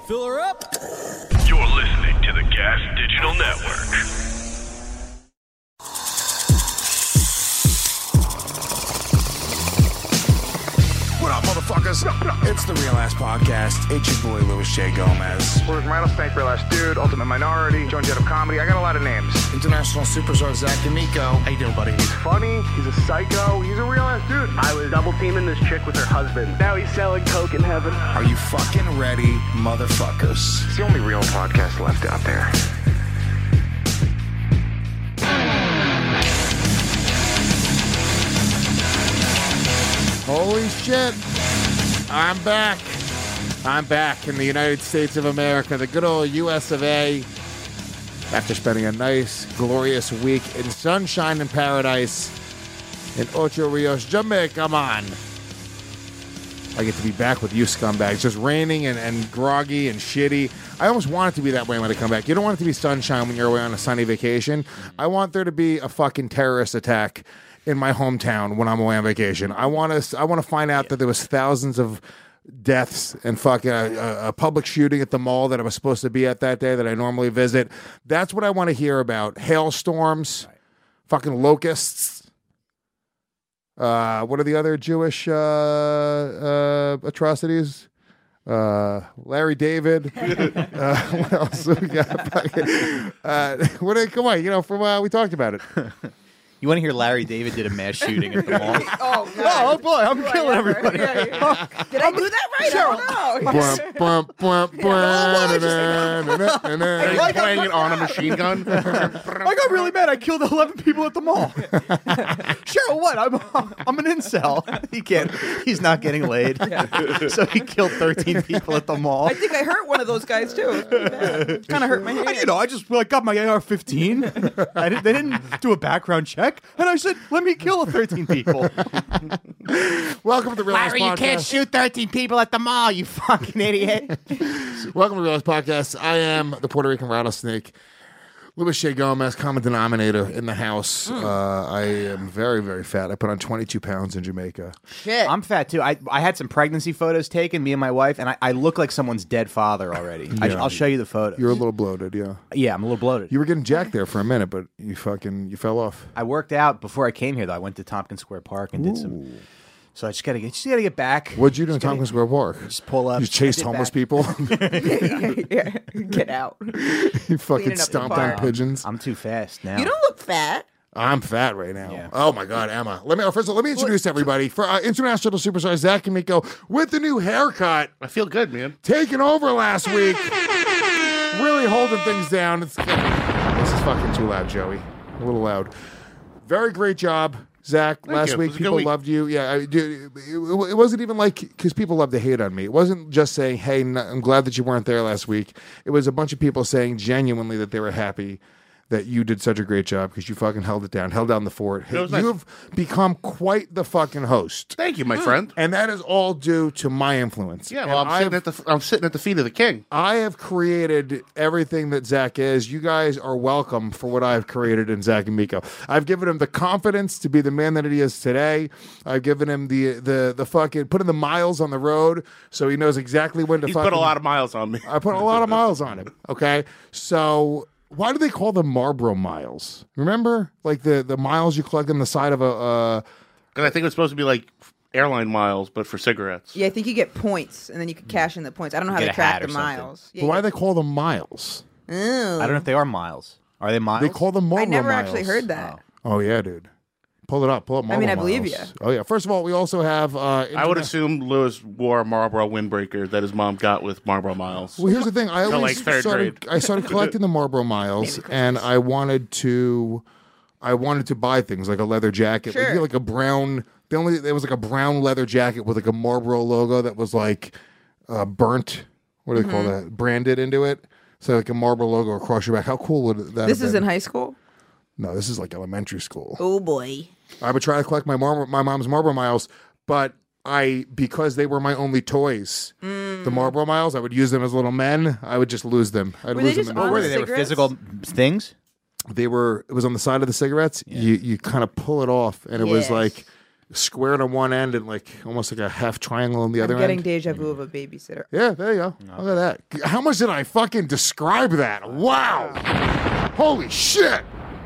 Fill her up. You're listening to the Gas Digital Network. What up, motherfuckers? It's the Real Ass Podcast. It's your boy, Louis J. Gomez. We're Rattlesnake, Real Ass Dude, Ultimate Minority, Joan Jett of Comedy. I got a lot of names. International superstar Zach D'Amico. How you doing, buddy? He's funny. He's a psycho. He's a real ass dude. I was double teaming this chick with her husband. Now he's selling coke in heaven. Are you fucking ready, motherfuckers? It's the only real podcast left out there. Holy shit. I'm back. I'm back in the United States of America, the good old US of A. After spending a nice, glorious week in sunshine and paradise in Ocho Rios, Jamaica. Come on. I get to be back with you scumbags. Just raining and groggy and shitty. I almost want it to be that way when I come back. You don't want it to be sunshine when you're away on a sunny vacation. I want there to be a fucking terrorist attack in my hometown when I'm away on vacation. I want to find out that there was thousands of deaths and fucking a public shooting at the mall that I was supposed to be at that day that I normally visit. That's what I want to hear about. Hailstorms, fucking locusts. What are the other Jewish atrocities? Larry David. What else we got? Come on, from we talked about it. You want to hear Larry David did a mass shooting at the mall? Oh, God. Oh, boy, I'm killing everybody. Did I do that right? I don't know. Are you playing it on a machine gun? I got really mad. I killed 11 people at the mall. Cheryl, what? I'm an incel. He's not getting laid. So he killed 13 people at the mall. I think I hurt one of those guys, too. Kind of hurt my hand. I just got my AR-15. They didn't do a background check. And I said, let me kill 13 people. Welcome to the Real Ass Podcast. You can't shoot 13 people at the mall, you fucking idiot. Welcome to the Real Ass Podcast. I am the Puerto Rican rattlesnake, Louis J. Gomez, common denominator in the house. I am very, very fat. I put on 22 pounds in Jamaica. Shit. I'm fat, too. I had some pregnancy photos taken, me and my wife, and I look like someone's dead father already. Yeah. I'll show you the photos. You're a little bloated, yeah. Yeah, I'm a little bloated. You were getting jacked there for a minute, but you fell off. I worked out before I came here, though. I went to Tompkins Square Park and did some... So I just gotta get back. What'd you do in Tompkins Square Park? Just pull up. You chased homeless people? Yeah. Get out. You fucking Cleaning up the stomped bar. on pigeons? I'm too fast now. You don't look fat. I'm fat right now. Yeah. Oh my God, Emma. First of all, let me introduce everybody. For international superstar Zach D'Amico with the new haircut. I feel good, man. Taking over last week. Really holding things down. This is fucking too loud, Joey. A little loud. Very great job, Zach. Thank Last you. It week, was a good people week. loved you. Yeah, it wasn't even like, because people love to hate on me. It wasn't just saying, hey, I'm glad that you weren't there last week. It was a bunch of people saying genuinely that they were happy that you did such a great job because you fucking held down the fort. It was You nice. have become quite the fucking host. Thank you, my friend. And that is all due to my influence. Yeah, well, I'm sitting at the feet of the king. I have created everything that Zach is. You guys are welcome for what I've created in Zach D'Amico. I've given him the confidence to be the man that he is today. I've given him the fucking put in the miles on the road so he knows exactly when to He's fucking. put a lot of miles on me. I put a lot of miles on him. Okay, so. Why do they call them Marlboro miles? Remember, like the miles you collect on the side of a. Because I think it was supposed to be like airline miles, but for cigarettes. Yeah, I think you get points, and then you can cash in the points. I don't know how Get to a track hat the or something. miles. But why do they call them miles? Oh. I don't know if they are miles. Are they miles? They call them Marlboro I never miles. actually heard that. Oh yeah, dude. Pull it up. Marlboro I believe miles. you. Oh yeah. First of all, we also have. I would assume Lewis wore a Marlboro windbreaker that his mom got with Marlboro miles. Well, here's the thing. I Till, always like, third started. grade. I started collecting the Marlboro miles, and I wanted to buy things like a leather jacket, Sure. like a brown. There was like a brown leather jacket with like a Marlboro logo that was like burnt. What do they call that? Branded into it. So like a Marlboro logo across your back. How cool would that? This have is been? in high school? No, this is like elementary school. Oh, boy. I would try to collect my mom's Marlboro miles, but because they were my only toys, the Marlboro miles, I would use them as little men. I would just lose them. I'd Were lose they them. just in on the Were the they? They were cigarettes? physical things? It was on the side of the cigarettes. You kind of pull it off, and it was Yes. like squared on one end and like almost like a half triangle on the other I'm getting end. deja vu of a babysitter. Yeah, there you go. Look at that. How much did I fucking describe that? Wow. Holy shit.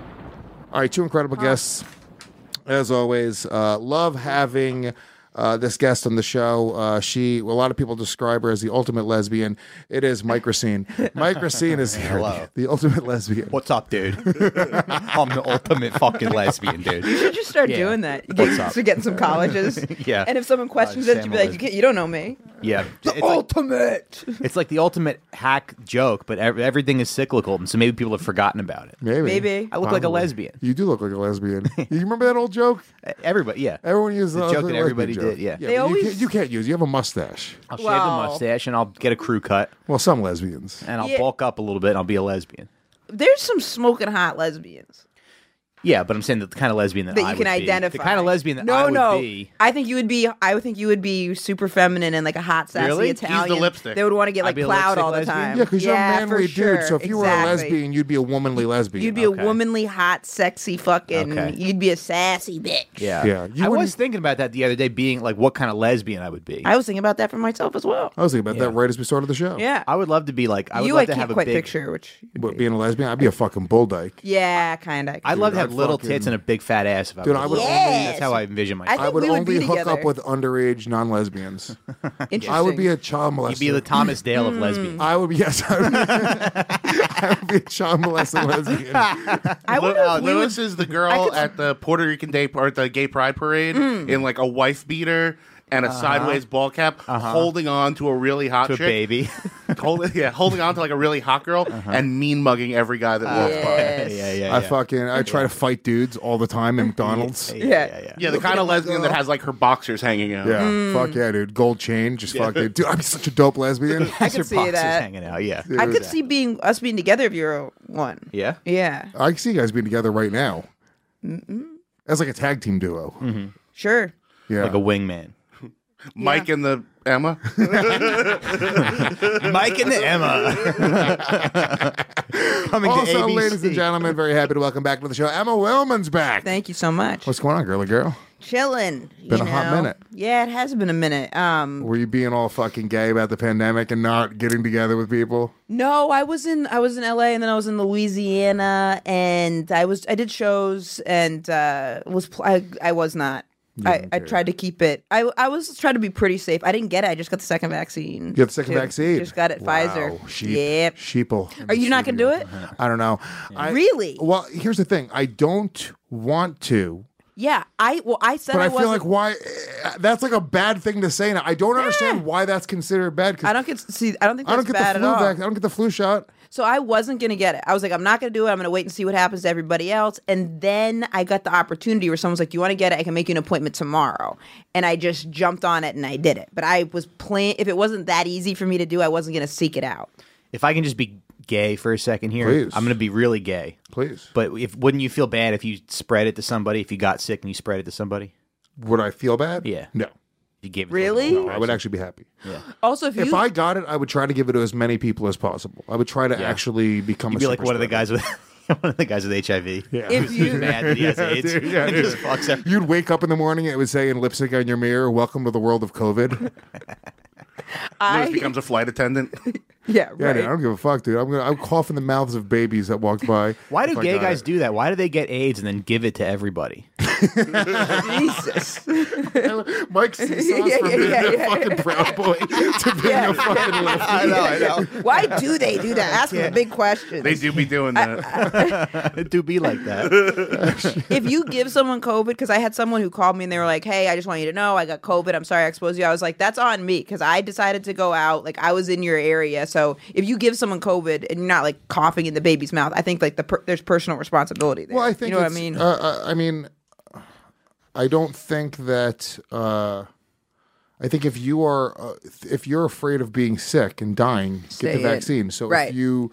All right, two incredible guests. As always, love having this guest on the show. A lot of people describe her as the ultimate lesbian. It is Mike Racine. Mike Racine is here, Hello. the ultimate lesbian. What's up, dude? I'm the ultimate fucking lesbian, dude. You should just start Yeah. doing that. You What's get, up? so get in some colleges. Yeah. And if someone questions it, Sam you'd be like, Ellis. you don't know me. Yeah. Ultimate. It's like the ultimate hack joke, but everything is cyclical, and so maybe people have forgotten about it. Maybe. I look like a Probably. lesbian. You do look like a lesbian. You remember that old joke? Everybody, yeah. Everyone uses The joke that everybody did, yeah. They but always- you can't use. You have a mustache. I'll shave the Wow. mustache and I'll get a crew cut Well, some lesbians. and I'll Yeah. bulk up a little bit and I'll be a lesbian. There's some smoking hot lesbians Yeah, but I'm saying that the kind of lesbian that that I you can would identify. be. The kind of lesbian that no, I would no. be. I think you would be. I would think you would be super feminine and like a hot, sassy Really? He's the Italian. lipstick. They would want to get I'd like be a plowed lipstick all the lesbian? time. Yeah, because you're a manly for dude. sure. So if you were a Exactly. lesbian, you'd be a womanly lesbian. You'd be a Okay. womanly, hot, sexy fucking. Okay. You'd be a sassy bitch. Yeah. Yeah, you I was wouldn't- thinking about that the other day, being like what kind of lesbian I would be. I was thinking about that for myself as well. I was thinking about that Yeah. right as we started the show. Yeah. I would love to be like, I would you, love I to can't have a quite big picture, which. But being a lesbian, I'd be a fucking bull dyke. Yeah, kind of. I'd love to have I'd little fucking- tits and a big fat ass. If Dude, I I was would a- Yes. That's how I envision I myself. I think would we would only be hook together. up with underage non-lesbians. Interesting. I would be a child molester. You'd be the Thomas Dale of lesbians. I would be, yes, I would I would be a child molesting lesbian. I wonder if we would. Lewis is the girl at the Puerto Rican Day or the Gay Pride Parade in like a wife beater and a sideways ball cap, holding on to a really hot To a chick, baby. holding on to like a really hot girl, and mean mugging every guy that walks by. Yes. I try to fight dudes all the time in McDonald's. Yeah. Yeah, the kind of lesbian that has like her boxers hanging out. Yeah, fuck yeah, dude. Gold chain, just fucking. Dude, I'm such a dope lesbian. I could Her see boxers that. hanging out. Yeah. I could see us being together if you're one. Yeah. Yeah. I can see you guys being together right now. As like a tag team duo. Sure. Yeah. Like a wingman. Mike and the Emma. Mike and the Emma. Coming to Also, ABC. ladies and gentlemen, very happy to welcome back to the show. Emma Willman's back. Thank you so much. What's going on, girly girl? Chilling. Been a hot minute. Yeah, it has been a minute. Were you being all fucking gay about the pandemic and not getting together with people? No, I was in LA and then I was in Louisiana and I did shows and I was not. I didn't care. tried to keep it. I was trying to be pretty safe. I didn't get it. I just got the second vaccine. You got the second vaccine? Just got it. Wow, Pfizer. sheep. Yep. Sheeple. Are you not gonna do it? I don't know. Really? Well, here's the thing. I don't want to. Yeah. I said But I wasn't. feel like why that's like a bad thing to say now. I don't understand why that's considered bad. 'Cause I don't think I that's don't get bad the flu at all. vaccine. I don't get the flu shot. So I wasn't going to get it. I was like, I'm not going to do it. I'm going to wait and see what happens to everybody else. And then I got the opportunity where someone's like, you want to get it? I can make you an appointment tomorrow. And I just jumped on it and I did it. But I was playing, if it wasn't that easy for me to do, I wasn't going to seek it out. If I can just be gay for a second here, Please. I'm going to be really gay. Please. But wouldn't you feel bad if you spread it to somebody? If you got sick and you spread it to somebody? Would I feel bad? Yeah. No. If you gave it to Really? someone? I would actually be happy. Also, If I got it, I would try to give it to as many people as possible. I would try to actually become You'd a be like super one of the spreader. guys with one of the guys with HIV. Yeah. if Who's you, mad that he has AIDS. Dude, yeah, and dude. just fucks everyone. You'd wake up in the morning and it would say in lipstick on your mirror, "Welcome to the world of COVID." Lewis becomes a flight attendant. yeah, Yeah, right. dude, I don't give a fuck, dude. I'm coughing the mouths of babies that walked by. Why if do I gay got guys it. do that? Why do they get AIDS and then give it to everybody? Jesus. Mike Seesaw's from being a fucking proud boy to being a fucking lefty. I know. Why do they do that? Ask them the big questions. They do be doing that. It do be like that. If you give someone COVID, because I had someone who called me and they were like, hey, I just want you to know I got COVID. I'm sorry I exposed you. I was like, that's on me because I decided to go out. Like, I was in your area. So if you give someone COVID and you're not like coughing in the baby's mouth, I think like there's personal responsibility there. Well, I think you know what I it's- mean? I don't think that. I think if you're afraid of being sick and dying, Stay get the in. vaccine. So Right.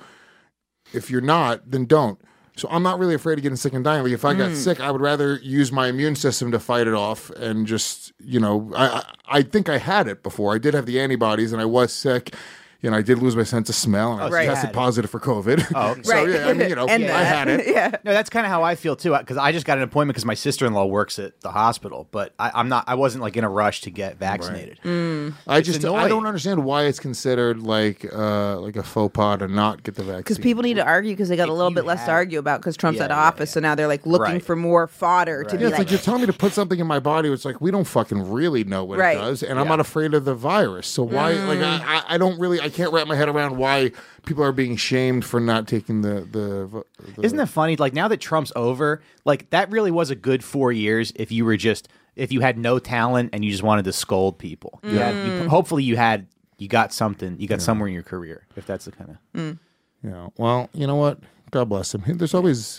if you're not, then don't. So I'm not really afraid of getting sick and dying. Like if I got sick, I would rather use my immune system to fight it off and just, I think I had it before. I did have the antibodies and I was sick. I did lose my sense of smell, and I Right. tested positive for COVID. Oh, okay. So, Right. yeah, I mean, And I had it. Yeah. No, that's kind of how I feel too. Because I just got an appointment because my sister-in-law works at the hospital, but I wasn't like in a rush to get vaccinated. I It's don't annoying. understand why it's considered like a faux pas to not get the vaccine. Because people need to argue because they got a little bit less to argue about because Trump's out of office. So now they're like looking Right. for more fodder to Yeah, be it's like, like you're telling me to put something in my body. It's like we don't fucking really know what Right. it does, and I'm not afraid of the virus. So why? Like I don't really. I can't wrap my head around why people are being shamed for not taking the Isn't that funny? Like now that Trump's over, like that really was a good 4 years if you had no talent and you just wanted to scold people. Hopefully you got something, you got somewhere in your career. If that's the kind of Well, you know what? God bless him. There's always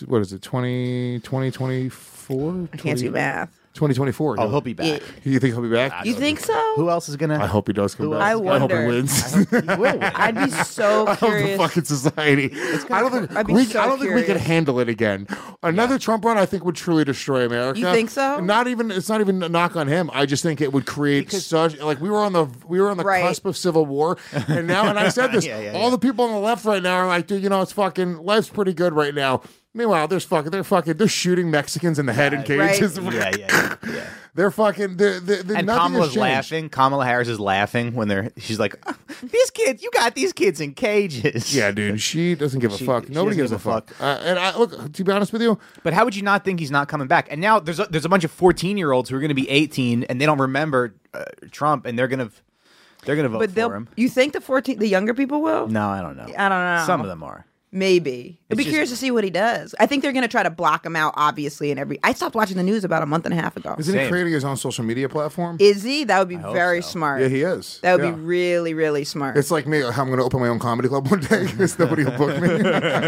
2024? I can't do math. 2024. he'll be back. You think he'll be back? You think so? Who else is gonna? I hope he does come back. I I hope he wonder. wins. He will win. I'd be so Of the curious. fucking society. I don't think I'd be we so I don't think we could curious. handle it again. Another Trump run, I think, would truly destroy America. You think so? It's not even a knock on him. I just think it would create such like we were on the Right. cusp of civil war, and I said this. All the people on the left right now are like, dude, it's fucking life's pretty good right now. Meanwhile, they're shooting Mexicans in the head in cages. Yeah. They're fucking. And nothing Kamala's has changed. laughing. Kamala Harris is laughing when she's like, "These kids, you got these kids in cages." Yeah, dude, she doesn't give a fuck. she Nobody gives doesn't a give a fuck. And I look, to be honest with you, But how would you not think he's not coming back? And now there's a bunch of 14-year-olds who are going to be 18 and they don't remember Trump, and they're gonna vote But for him. you think the younger people will? No, I don't know. I don't know. Some of them are. Maybe. I'd be curious to see what he does. I think they're going to try to block him out, obviously. I stopped watching the news about a month and a half ago. isn't he Same. creating his own social media platform? Is he? That would be hope very so. smart. Yeah, he is. That would Yeah. be really, really smart. It's like me. I'm going to open my own comedy club one day because nobody will book me.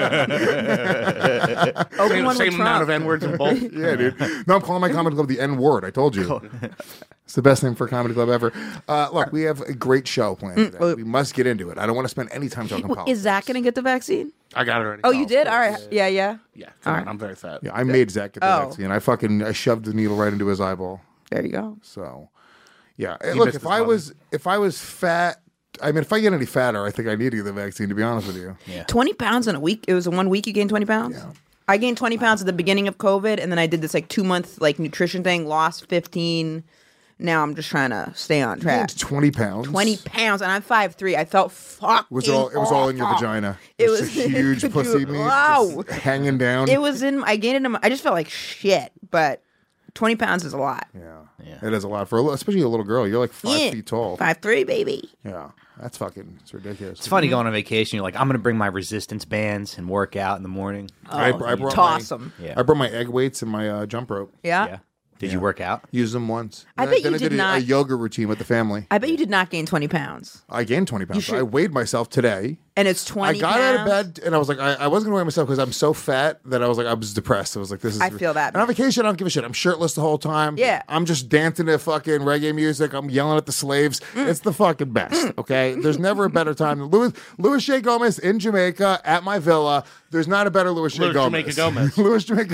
Open one with Same amount Trump. of N-words in both. Yeah, dude. No, I'm calling my comedy club the N word. I told you. It's the best name for a comedy club ever. Look, we have a great show planned today. We must get into it. I don't want to spend any time talking politics. Is Zach going to get the vaccine? I got it already. Oh, you did? All right. Yeah. Yeah, come on, I'm very fat. Yeah, I made Zach get the Oh. vaccine. I shoved the needle right into his eyeball. There you go. So, yeah. Look, missed if his I mother. was fat, I mean, if I get any fatter, I think I need to get the vaccine. To be honest with you. Yeah. 20 pounds in a week? It was in 1 week you gained 20 pounds? Yeah. I gained 20 pounds at the beginning of COVID, and then I did this 2-month nutrition thing, lost 15. Now I'm just trying to stay on You track. gained 20 pounds. 20 pounds, and I'm 5'3". I felt fucking It was all in your awful. vagina. It Just was a huge Dude, pussy meat wow. just hanging down. It was in. I gained it. I just felt like shit. But 20 pounds is a lot. Yeah. It is a lot especially a little girl. You're like 5 feet tall. 5'3", baby. Yeah, that's it's ridiculous. It's funny going on vacation. You're like, I'm going to bring my resistance bands and work out in the morning. I brought Toss them. Yeah. I brought my egg weights and my jump rope. Yeah. Yeah. Did you work out? Used them once. I bet you I did did not- a yoga routine with the family. I bet you did not gain 20 pounds. I gained 20 pounds. should- I weighed myself today. And it's 20 I got pounds. out of bed and I was like, I wasn't going to weigh myself because I'm so fat that I was depressed. I was like, this is. I feel that, And on vacation, I don't give a shit. I'm shirtless the whole time. Yeah. I'm just dancing to fucking reggae music. I'm yelling at the slaves. It's the fucking best. Okay. There's never a better time than Louis J. Gomez in Jamaica at my villa. There's not a better Louis J. Louis Gomez. Jamaica Gomez. Louis Jamaica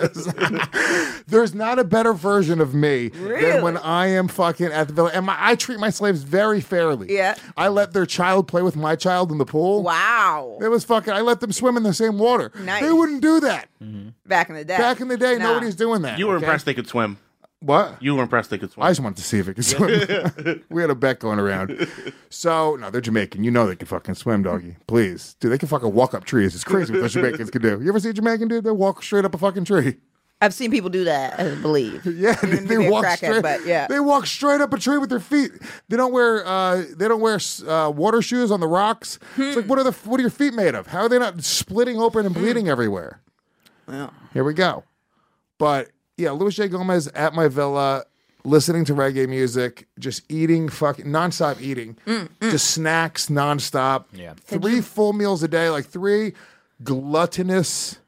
Gomez. There's not a better version of me than when I am fucking at the villa. And I treat my slaves very fairly. Yeah. I let their child play with my child in the pool. Wow. It was fucking. I let them swim in the same water. Nice. They wouldn't do that. Back in the day. Back in the day, Nah. nobody's doing that. You were okay? impressed they could swim. What? You were impressed they could swim. I just wanted to see if it could swim. We had a bet going around. So, no, they're Jamaican. You know they can fucking swim, doggy. Please. Dude, they can fucking walk up trees. It's crazy what those Jamaicans can do. You ever see a Jamaican dude? They walk straight up a fucking tree. I've seen people do that, I believe. Yeah, Even they maybe a walk crackhead, straight. but yeah. They walk straight up a tree with their feet. They don't wear. Water shoes on the rocks. It's like, what are your feet made of? How are they not splitting open and bleeding everywhere? Well, Here we go. But yeah, Louis J. Gomez at my villa, listening to reggae music, just eating nonstop eating, just snacks nonstop. Yeah. 3 full meals a day, like 3 gluttonous,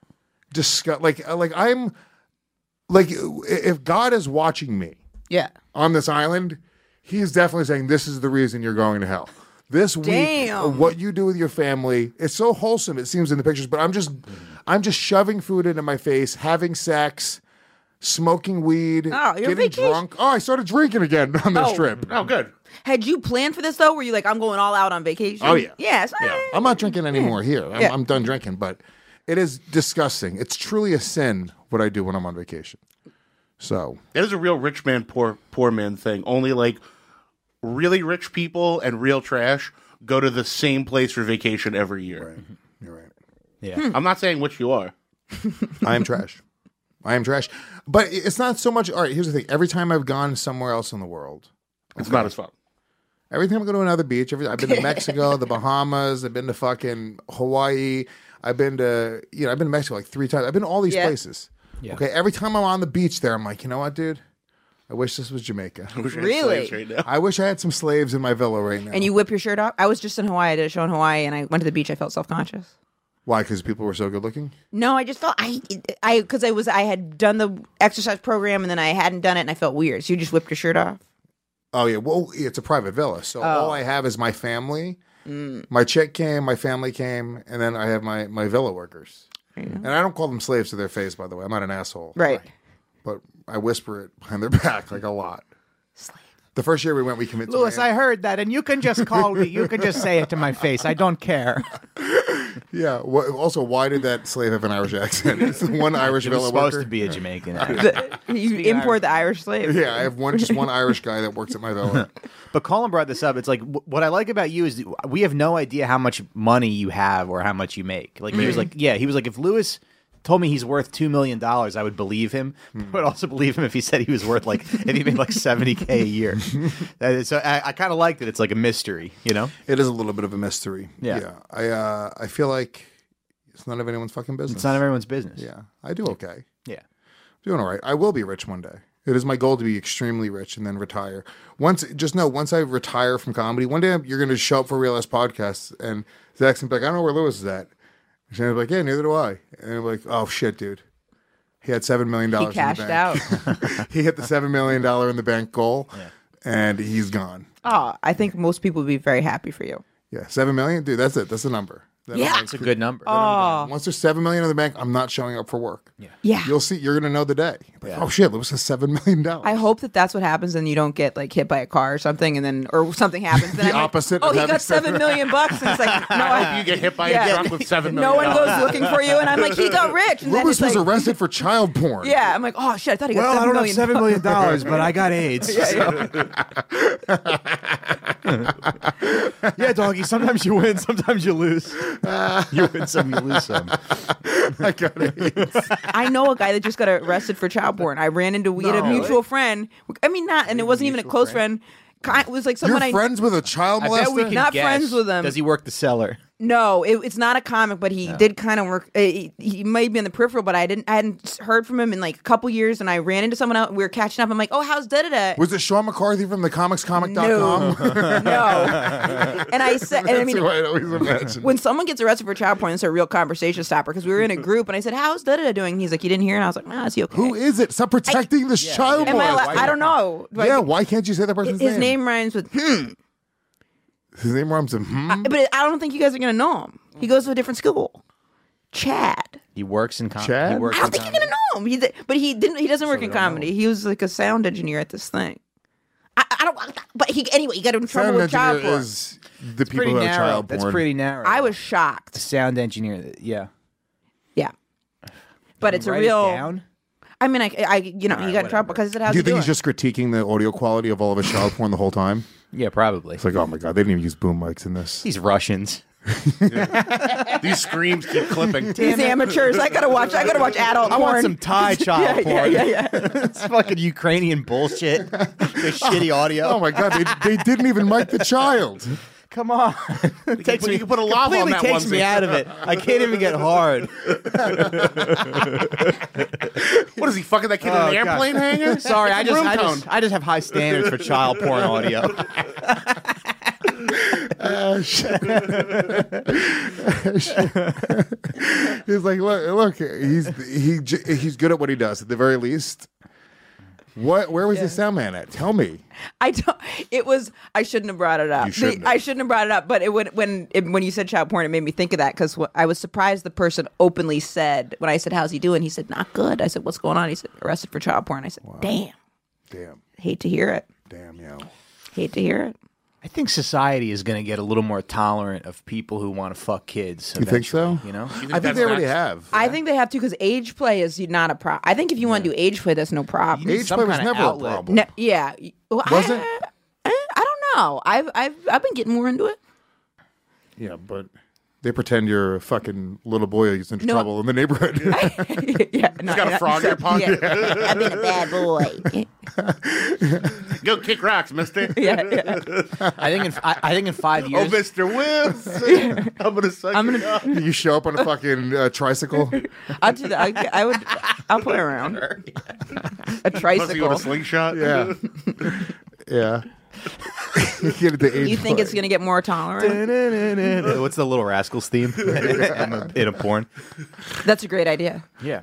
I'm like, if God is watching me yeah. on this island, He's definitely saying this is the reason you're going to hell. This week, Damn. what you do with your family, it's so wholesome. It seems in the pictures, but I'm just shoving food into my face, having sex, smoking weed, Oh, you're getting vacation- drunk. Oh, I started drinking again on this Oh. trip. Oh, good. Had you planned for this though? Were you like, I'm going all out on vacation? Oh, yeah. Yes. I'm not drinking anymore here. Yeah. I'm done drinking, but it is disgusting. It's truly a sin what I do when I'm on vacation. So It is a real rich man, poor man thing. Only like really rich people and real trash go to the same place for vacation every year. you're right. Yeah. I'm not saying which you are. I am trash. I am trash. But it's not so much. All right, here's the thing. Every time I've gone somewhere else in the world, It's not as fun. every time I go to another beach, I've been to Mexico, the Bahamas, I've been to fucking Hawaii, I've been to Mexico like 3 times. I've been to all these Yeah. places. Yeah. Okay, every time I'm on the beach there, I'm like, you know what, dude? I wish this was Jamaica. I wish I had Really? slaves right now. I wish I had some slaves in my villa right now. And you whip your shirt off? I was just in Hawaii. I did a show in Hawaii, and I went to the beach. I felt self-conscious. Why? Because people were so good looking? No, I just felt because I had done the exercise program, and then I hadn't done it, and I felt weird. So you just whipped your shirt off? Oh, yeah. Well, it's a private villa. So all I have is my family. Mm. My chick came, my family came, and then I have my villa workers. And I don't call them slaves to their face, by the way. I'm not an asshole. Right. But I whisper it behind their back like a lot. The first year we went, we committed to Louis, Miami. I heard that, and you can just call me. You can just say it to my face. I don't care. Yeah. Also, why did that slave have an Irish accent? It's the one Irish He was villa supposed worker. to be a Jamaican. You import the Irish slave. Yeah, I have just one Irish guy that works at my villa. But Colin brought this up. It's like what I like about you is we have no idea how much money you have or how much you make. Like he was like, he was like, if Louis told me he's worth $2 million, I would believe him. But I would also believe him if he said he was worth like if he made like $70K a year. So I kind of liked it. It's like a mystery, you know? It is a little bit of a mystery. Yeah. I feel like it's none of anyone's fucking business. It's none of everyone's business. Yeah. I do okay. Yeah. Doing all right. I will be rich one day. It is my goal to be extremely rich and then retire. Once I retire from comedy, one day you're going to show up for Real Ass Podcasts and Zach's going to be like, I don't know where Louis is at. And she's like, yeah, neither do I. And I'm like, oh, shit, dude. He had $7 million He in the cashed bank. out. He hit the $7 million in the bank goal, and he's gone. Oh, I think most people would be very happy for you. Yeah, $7 million? Dude, that's it. That's the number. Yeah. It's a good number. Once there's $7 million in the bank, I'm not showing up for work. Yeah. You'll see. You're gonna know the day. Like, oh shit, Louis has $7 million. I hope that's what happens, and you don't get like hit by a car or something, and then or something happens. Then The I'm like, opposite oh, of he having got $7 million bucks, and it's like, no, I hope you get hit by a truck with $7 million. no one goes looking for you, and I'm like, he got rich. And then Louis it's was like, arrested for child porn. yeah, I'm like, oh shit, I thought he got $7 million. $7 million, but I got AIDS. Yeah, doggy. Sometimes you win, sometimes you lose. You win some, you lose some. I got it. I know a guy that just got arrested for child porn. I ran into we had a mutual friend. I mean, not, and it wasn't even a close friend. It was like someone You're friends with a child I bet we molester? can Not guess. friends with him. Does he work the cellar? No, it's not a comic, but he did kind of work. He might be in the peripheral, but I hadn't heard from him in like a couple years. And I ran into someone else. We were catching up. I'm like, oh, how's da-da-da? Was it Sean McCarthy from the comicscomic.com? No. And I said, and I That's mean, who I'd always imagine. when someone gets arrested for child porn, it's a real conversation stopper because we were in a group and I said, how's da-da-da doing? He's like, you didn't hear? And I was like, nah, is he okay? Who is it? Stop protecting this child Am I, molester. I don't know. Do I- Yeah, why can't you say that person's His name rhymes with His name rhymes with but I don't think you guys are going to know him. He goes to a different school. Chad. He works in comedy. Chad? He works I don't in think you're comedy. going to know him. But he didn't. He doesn't work in comedy. He was like a sound engineer at this thing. I don't. But he got in trouble Sound with child engineer porn. is the people Pretty who have narrow. child porn. That's pretty narrow. I was shocked. sound engineer. Yeah. Yeah. But it's a Write real. it down? I mean, he got in trouble because he said, "How's Do you he think doing?" he's just critiquing the audio quality of all of his child porn the whole time? Yeah, probably. It's like, oh my god, they didn't even use boom mics in this. These Russians. These screams keep clipping. These amateurs. I gotta watch adult I porn. want some Thai child porn. Yeah. It's fucking Ukrainian bullshit. The shitty audio. Oh my god, they didn't even mic the child. Come on. You can put a lava on Completely that takes me onesie. out of it. I can't even get hard. What is he fucking that kid in Oh, an God. airplane hangar? Sorry, I Room tone. just have high standards for child porn audio. He's like, look, he's good at what he does. At the very least, Where was the sound man at? Tell me. I don't. It was. I shouldn't have brought it up. You shouldn't have. I shouldn't have brought it up. But when you said child porn, it made me think of that because I was surprised the person openly said when I said, "How's he doing?" He said, "Not good." I said, "What's going on?" He said, "Arrested for child porn." I said, "Damn. Hate to hear it. Damn, yo. Hate to hear it." I think society is going to get a little more tolerant of people who want to fuck kids. You think so? You know, I think they already have. I think they have to because age play is not a problem. I think if you want to do age play, that's no problem. Age some play was kind of never outlet. a problem. No, yeah. Well, Was it? I don't know. I've been getting more into it. Yeah, but they pretend you're a fucking little boy who's in No. trouble in the neighborhood. Yeah, no, Got a frog in your pocket. Yeah. I've been a bad boy. Go kick rocks, mister. Yeah. I think in 5 Oh, years. Mr. Wilson. I'm going to suck you up. You show up on a fucking tricycle. I'll do that. I'll play around. A Plus you want tricycle. a slingshot? Yeah. Yeah. You get it to age You think play. it's going to get more tolerant? What's the Little Rascals theme in a porn? That's a great idea. Yeah,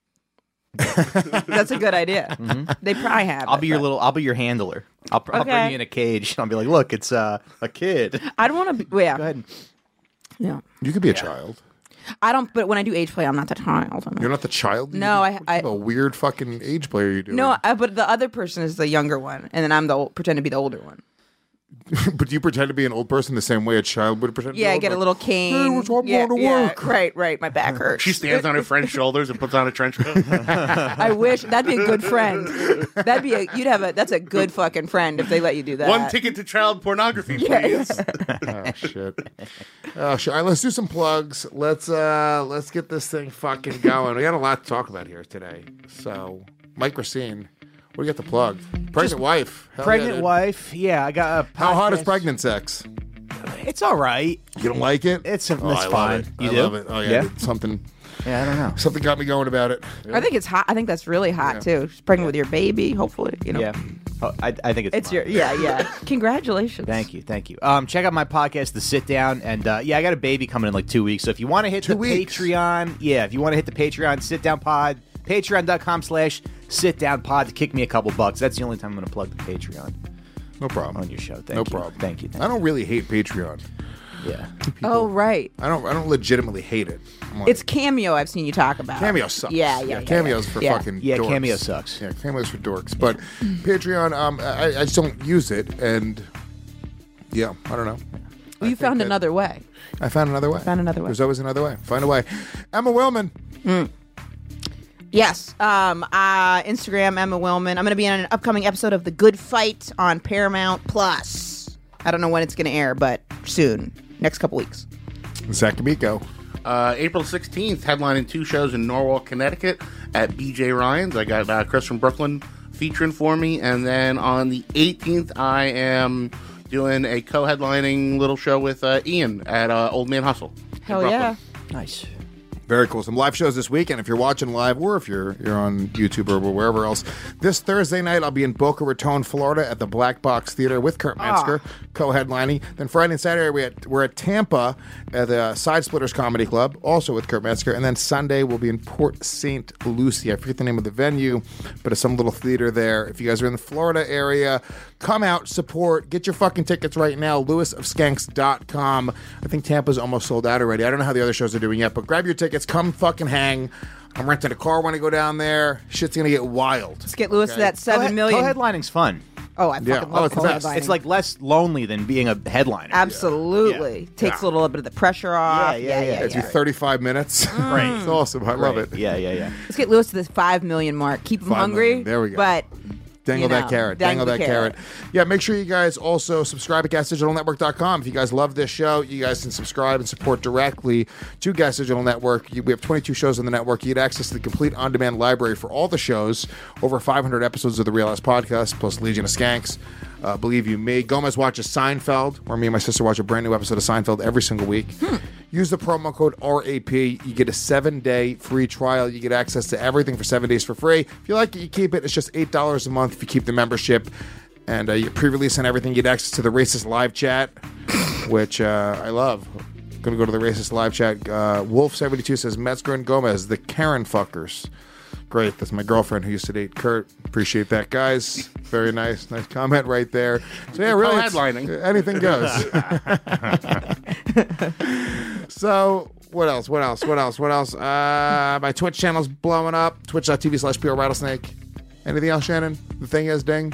That's a good idea. They probably have. I'll it, be your but little. I'll be your handler. I'll bring Okay. you in a cage. I'll be like, look, it's a kid. I don't want to be. Well, yeah. Go ahead. Yeah. You could be a child. I don't. But when I do age play, I'm not the child. You're not the child? No, What kind of a weird fucking age player you doing? No, but the other person is the younger one, and then I'm pretend to be the older one. But do you pretend to be an old person the same way a child would pretend to be Yeah, I old? get a Like, little cane. Hey, what's up, yeah, going to yeah, work? Right. My back hurts. She stands on her friend's shoulders and puts on a trench coat. I wish that'd be a good friend. That's a good fucking friend if they let you do that. One ticket to child pornography, please. Oh shit! Oh shit! All right, let's do some plugs. Let's get this thing fucking going. We got a lot to talk about here today. So, Mike Racine, what do you got to plug? Pregnant wife. Hell yeah, Pregnant dude. wife. Yeah, I got a. How hot is podcast. pregnant sex? It's all right. You don't like it? It's I love fine. it. You I do? love it. Oh yeah, Yeah? dude, something Yeah, I don't know. got me going about it. I think it's hot. I think that's really hot too. She's pregnant with your baby. Hopefully, you know. Yeah. Oh, I think it's. It's fine. your yeah. Congratulations. Thank you. Check out my podcast, The Sit Down, and I got a baby coming in like 2 weeks. So if you want to hit 2 the weeks? Patreon, if you want to hit the Patreon, Sit Down Pod, patreon.com/sitdownpod to kick me a couple bucks. That's the only time I'm going to plug the Patreon No problem. on your show. Thank No you. problem. Thank you. I don't really hate Patreon. Yeah. Oh right. I don't legitimately hate it. I'm like, It's Cameo. I've seen you talk about. Cameo sucks. Yeah. Cameo's for Yeah. fucking Yeah, dorks. Cameo sucks. Yeah, Cameo's for dorks. But Patreon, I just don't use it, and yeah, I don't know. Well, you found another way. I found another way. There's always another way. Find a way. Emma Willman. Yes. Instagram, Emma Willman. I'm going to be on an upcoming episode of The Good Fight on Paramount Plus. I don't know when it's going to air, but soon. Next couple weeks. Zach D'Amico. April 16th, headlining 2 shows in Norwalk, Connecticut at BJ Ryan's. I got Chris from Brooklyn featuring for me. And then on the 18th, I am doing a co-headlining little show with Ian at Old Man Hustle. in Hell Brooklyn. yeah. Nice. Very cool. Some live shows this weekend. If you're watching live or if you're on YouTube or wherever else. This Thursday night, I'll be in Boca Raton, Florida at the Black Box Theater with Kurt Metzger, co-headlining. Then Friday and Saturday, we're at Tampa at the Side Splitters Comedy Club, also with Kurt Metzger. And then Sunday, we'll be in Port St. Lucie. I forget the name of the venue, but it's some little theater there. If you guys are in the Florida area, come out, support, get your fucking tickets right now, lewisofskanks.com. I think Tampa's almost sold out already. I don't know how the other shows are doing yet, but grab your tickets, come fucking hang. I'm renting a car when I go down there. Shit's gonna get wild. Let's get Lewis to that 7 million. Co-headlining's fun. Oh, I fucking love it's the best. co-headlining. It's like less lonely than being a headliner. Absolutely. Takes a little bit of the pressure off. Yeah. It's your 35 minutes. Right. It's awesome. I love it. Yeah. Let's get Lewis to the 5 million mark. Keep him 5 hungry. million. There we go. But Dangle that carrot. Dangle that carrot. Yeah, make sure you guys also subscribe at GasDigitalNetwork.com. If you guys love this show, you guys can subscribe and support directly to Gas Digital Network. We have 22 shows on the network. You get access to the complete on-demand library for all the shows, over 500 episodes of the Real Ass Podcast, plus Legion of Skanks. Believe you me. Gomez watches Seinfeld, where me and my sister watch a brand new episode of Seinfeld every single week. Use the promo code RAP. You get a 7-day free trial. You get access to everything for 7 days for free. If you like it, you keep it. It's just $8 a month if you keep the membership. And you pre-release and everything. You get access to the Racist Live Chat, which I love. Going to go to the Racist Live Chat. Wolf72 says, Metzger and Gomez, the Karen fuckers. Great. That's my girlfriend who used to date Kurt. Appreciate that, guys. Very nice. Nice comment right there. So, yeah, really, headlining. Anything goes. So, what else? My Twitch channel's blowing up. Twitch.tv/Pure Rattlesnake. Anything else, Shannon? The thing is, ding.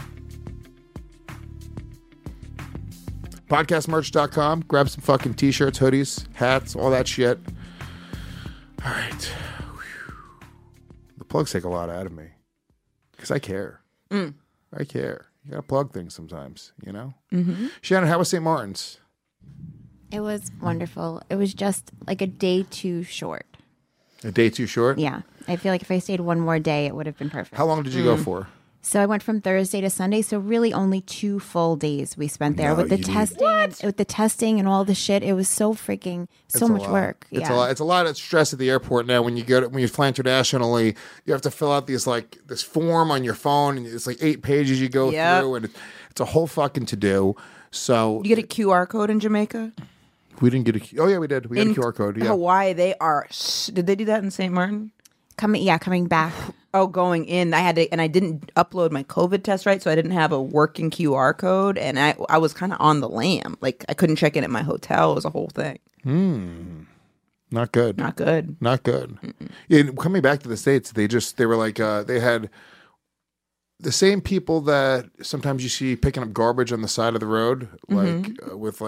Podcastmerch.com. Grab some fucking t-shirts, hoodies, hats, all that shit. All right. The plugs take a lot out of me. Because I care. I care. You gotta plug things sometimes, you know? Mm-hmm. Shannon, how was St. Martin's? It was wonderful. It was just like a day too short. A day too short? Yeah. I feel like if I stayed one more day, it would have been perfect. How long did you go for? So I went from Thursday to Sunday. So really only 2 full days we spent there with the testing and all the shit. It was so freaking, so much work. It's a lot. It's a lot of stress at the airport now. When you fly internationally, you have to fill out this form on your phone, and it's like 8 pages you go through, and it's a whole fucking to do. So You get a QR code in Jamaica? we didn't get a. Oh yeah, we did. We got a QR code. Yeah. Hawaii, they are. Did they do that in St. Martin? Coming back. Oh, going in, I didn't upload my COVID test right, so I didn't have a working QR code, and I was kind of on the lam. Like I couldn't check in at my hotel. It was a whole thing. Not good. Not good. Not good. Yeah, coming back to the States, they were like they had the same people that sometimes you see picking up garbage on the side of the road, with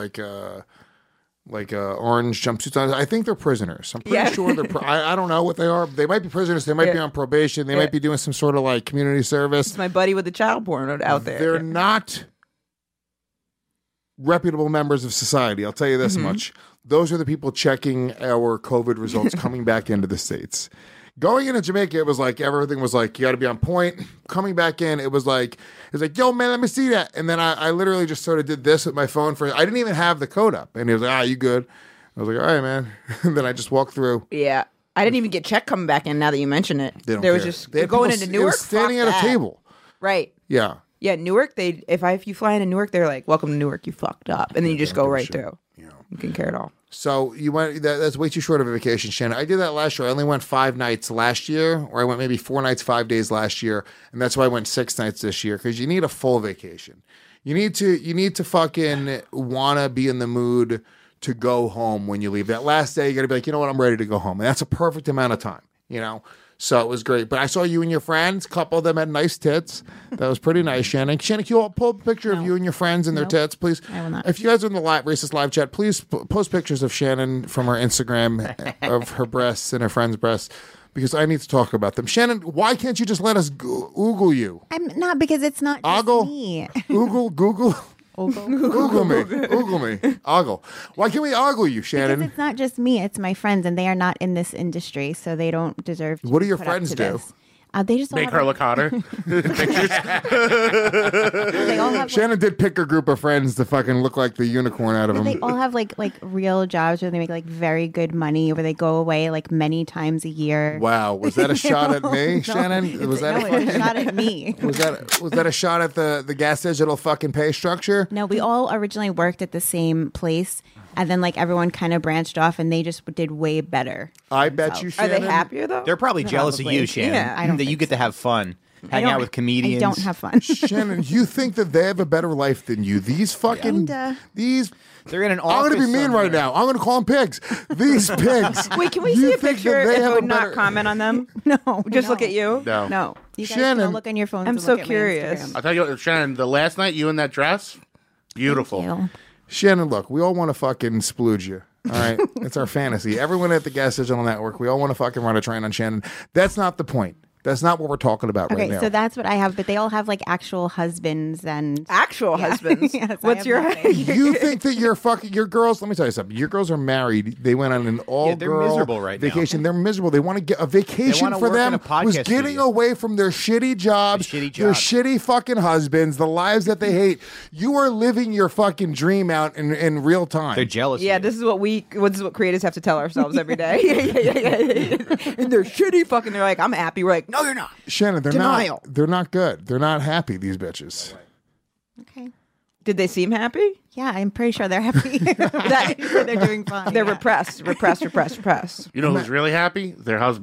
orange jumpsuits on. I think they're prisoners. I'm pretty sure they're. I don't know what they are. They might be prisoners. They might be on probation. They might be doing some sort of like community service. It's my buddy with the child porn out there. They're not reputable members of society. I'll tell you this much. Those are the people checking our COVID results coming back into the States. Going into Jamaica, it was like everything was like you got to be on point. Coming back in, it was like yo man, let me see that. And then I literally just sort of did this with my phone I didn't even have the code up, and he was like, you good? I was like, all right, man. And then I just walked through. Yeah, I didn't even get checked coming back in. Now that you mention it, They don't there was care. just They had going people into Newark, standing fuck at that. a table. Right. Yeah. Yeah, Newark. If you fly into Newark, they're like, "Welcome to Newark. You fucked up," and then you just go right through. Yeah. You can care it all. So you went. That's way too short of a vacation, Shannon. I did that last year. I only went 5 nights last year, or I went maybe 4 nights, 5 days last year, and that's why I went 6 nights this year because you need a full vacation. You need to fucking wanna be in the mood to go home when you leave. That last day, you gotta be like, you know what, I'm ready to go home, and that's a perfect amount of time. You know. So it was great. But I saw you and your friends. A couple of them had nice tits. That was pretty nice, Shannon. Shannon, can you all pull up a picture of you and your friends and their tits, please? I will not. If you guys are in the racist live chat, please post pictures of Shannon from her Instagram of her breasts and her friends' breasts, because I need to talk about them. Shannon, why can't you just let us Google you? I'm not, because it's not just Ogle? me. Google me. Ogle. Why can't we ogle you, Because Shannon? it's not just me, it's my friends, and they are not in this industry, so they don't deserve to What do your put up friends to do? this. They just all Make have, her look hotter. Pictures. they all have Shannon did pick a group of friends to fucking look like the unicorn out of them. they all have like real jobs where they make like very good money, where they go away like many times a year. Wow, was that a shot at me, Shannon? Was that It's a shot at me. was that a shot at the Gas Digital fucking pay structure? No, we all originally worked at the same place, and then like everyone kind of branched off, and they just did way better. I bet you, Are Shannon. they happier though? They're probably jealous of you, Shannon. Yeah, I don't that you think get to have fun, hang out with comedians. I don't have fun. Shannon, you think that they have a better life than you? These fucking Kinda. these. They're in an I'm office. going to be mean right now. I'm going to call them pigs. These pigs. Wait, can we You see a think that picture they if have we a would not better- comment on them? No, Just no. look at you. No. No, you guys Shannon, can all look on your phones. I'm and so look at my curious. Instagram. I'll tell you what, Shannon, the last night you in that dress, beautiful. Thank you. Shannon, look, we all want to fucking splooge you. All right? It's our fantasy. Everyone at the Gas Digital Network, we all want to fucking run a train on Shannon. That's not the point. That's not what we're talking about right Okay, now. so that's what I have, but they all have like actual husbands and Actual husbands. Yes, I What's have your nothing. You think that your girls, let me tell you something. Your girls are married. They went on an all they're girl miserable right now. vacation. They're miserable. They want to get a vacation wanna for work in them a podcast was getting studio. away from their shitty jobs, The shitty their jobs. shitty fucking husbands, the lives that they hate. You are living your fucking dream out in real time. They're jealous. Yeah, of you. this is what creators have to tell ourselves every day. Yeah. And they're shitty fucking. They're like, I'm happy. We're like, no, you're not. Shannon, they're Denial. not. They're not good. They're not happy. These bitches. Okay. Did they seem happy? Yeah, I'm pretty sure they're happy. That- they're doing fine. They're yeah. repressed. You know who's really happy? Their husbands.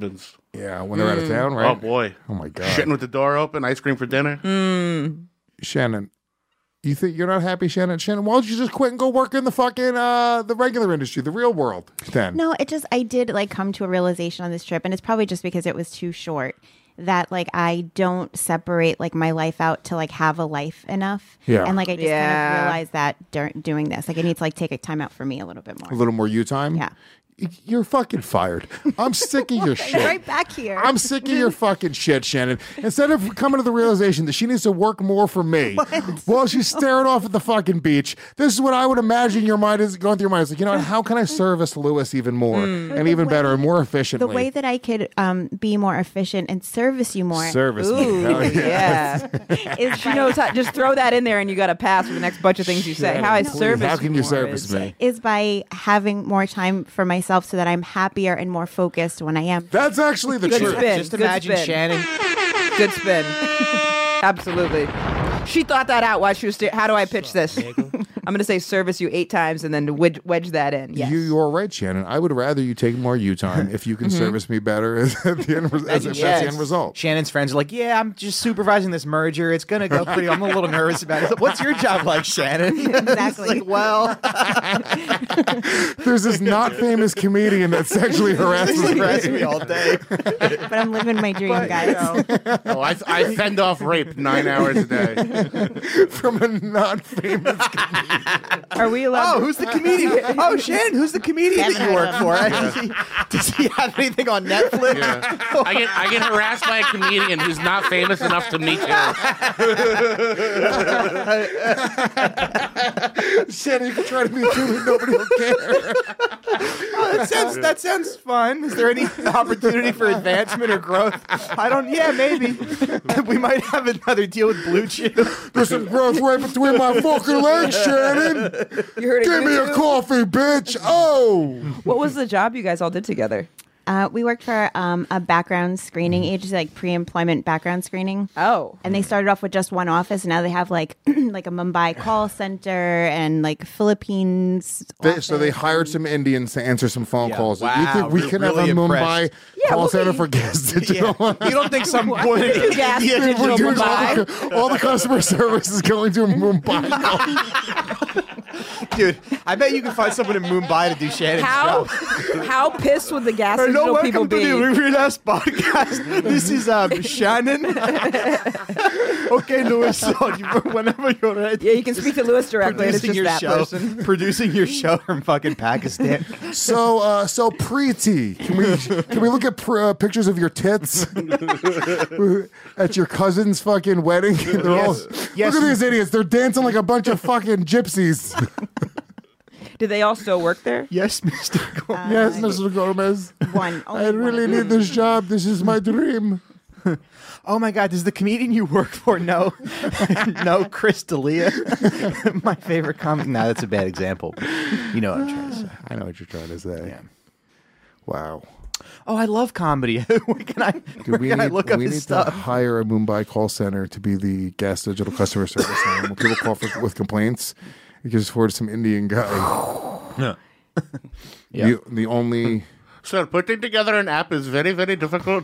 Yeah, when they're out of town, right? Oh boy. Oh my god. Shitting with the door open, ice cream for dinner. Shannon, you think you're not happy, Shannon? Shannon, why don't you just quit and go work in the fucking the regular industry, the real world? Then No, I did like come to a realization on this trip, and it's probably just because it was too short, that like I don't separate like my life out to like have a life enough. Yeah. And like I just kind of realized that doing this, like I need to like take a time out for me a little bit more. a little more you time. Yeah. You're fucking fired. I'm sick of your shit. Right back here. I'm sick of your fucking shit, Shannon. Instead of coming to the realization that she needs to work more for me while she's staring off at the fucking beach, this is what I would imagine your mind is going through your mind. It's like, you know what? How can I service Lewis even more and even better and more efficiently? The way that I could be more efficient and service you more Service me. Ooh, Hell yeah. is She knows how. Just throw that in there, and you got to pass for the next bunch of things you say. How I Please, service. how can you more service is- me? is by having more time for myself so that I'm happier and more focused when I am. That's actually the Good truth. spin. Just Good imagine spin. Shannon. Good spin. Absolutely. She thought that out while she was. How do I pitch this? I'm going to say service you 8 times and then wedge that in. Yes. You are right, Shannon. I would rather you take more you time if you can service me better as the end, that's the end result. Shannon's friends are like, yeah, I'm just supervising this merger. It's going to go pretty. I'm a little nervous about it. What's your job like, Shannon? Exactly. It's like, well, There's this not famous comedian that sexually harasses this me. harassing me all day. But I'm living my dream, guys. Oh, I fend off rape 9 hours a day. From a not famous comedian. Are we allowed? Oh, who's the comedian? Oh, Shannon, who's the comedian that you work for? Does he have anything on Netflix? Yeah. I get harassed by a comedian who's not famous enough to me too. Shannon, you can try to be too, but nobody will care. That sounds fun. Is there any opportunity for advancement or growth? Yeah, maybe. We might have another deal with Blue Chew. There's some growth right between my fucking legs, Shannon. You heard it. Give me a coffee, bitch. Oh. What was the job you guys all did together? We worked for a background screening agency, like pre-employment background screening. Oh. And they started off with just one office, and now they have like like a Mumbai call center and like Philippines. So they hired some Indians to answer some phone calls. Wow, You think we we're can have really a Mumbai impressed. call look center at for gas digital? You don't think some Gas digital We're doing Mumbai. all the customer service is going to a Mumbai call. Dude, I bet you can find someone in Mumbai to do Shannon's job. How pissed would the gas Hello, digital people welcome to be? the Real Ass Podcast. This is Shannon. Okay, Louis, so whenever you're ready. Yeah, you can speak to Lewis directly. And it's Producing just your that show, person. producing your show from fucking Pakistan. So Preeti, can we look at pictures of your tits at your cousin's fucking wedding? They're all, Yes. Look at these idiots. They're dancing like a bunch of fucking gypsies. Do they all still work there? Yes, Mr. Gomez. Yes, Mr. Gomez. One. I really need this job. This is my dream. Oh my God, does the comedian you work for know Chris D'Elia? My favorite comic. No, that's a bad example. You know what I'm trying to say. I know what you're trying to say. Yeah. Wow. Oh, I love comedy. Where can I look up we his need stuff? to hire a Mumbai call center to be the gas digital customer service line. When people call with complaints, you can just forward to some Indian guy. Yeah. The only... Sir, putting together an app is very, very difficult.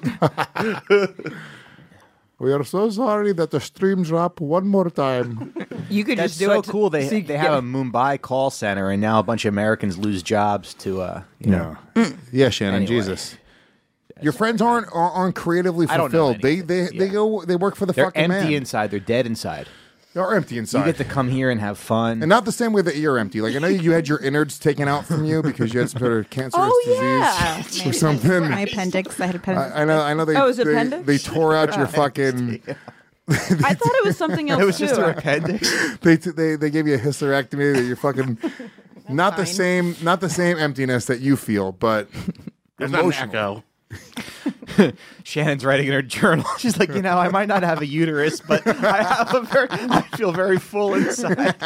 We are so sorry that the stream dropped one more time. You could That's just do so it. cool. They have a Mumbai call center, and now a bunch of Americans lose jobs to you know. Yeah, Shannon, Anyway. Jesus. Your friends aren't creatively I don't know fulfilled. They work for the They're fucking empty man. inside. They're dead inside. They're empty inside. You get to come here and have fun. And not the same way that you're empty. Like, I know you had your innards taken out from you because you had some sort of cancerous disease or something. My appendix. I had appendix. I know. They, Oh, is it they, appendix? they tore out your fucking. I thought it was something else it was too. just a appendix. They gave you a hysterectomy that you're fucking. Not the same emptiness that you feel, but There's not an emotional. echo. Shannon's writing in her journal. She's like, I might not have a uterus, but I feel very full inside.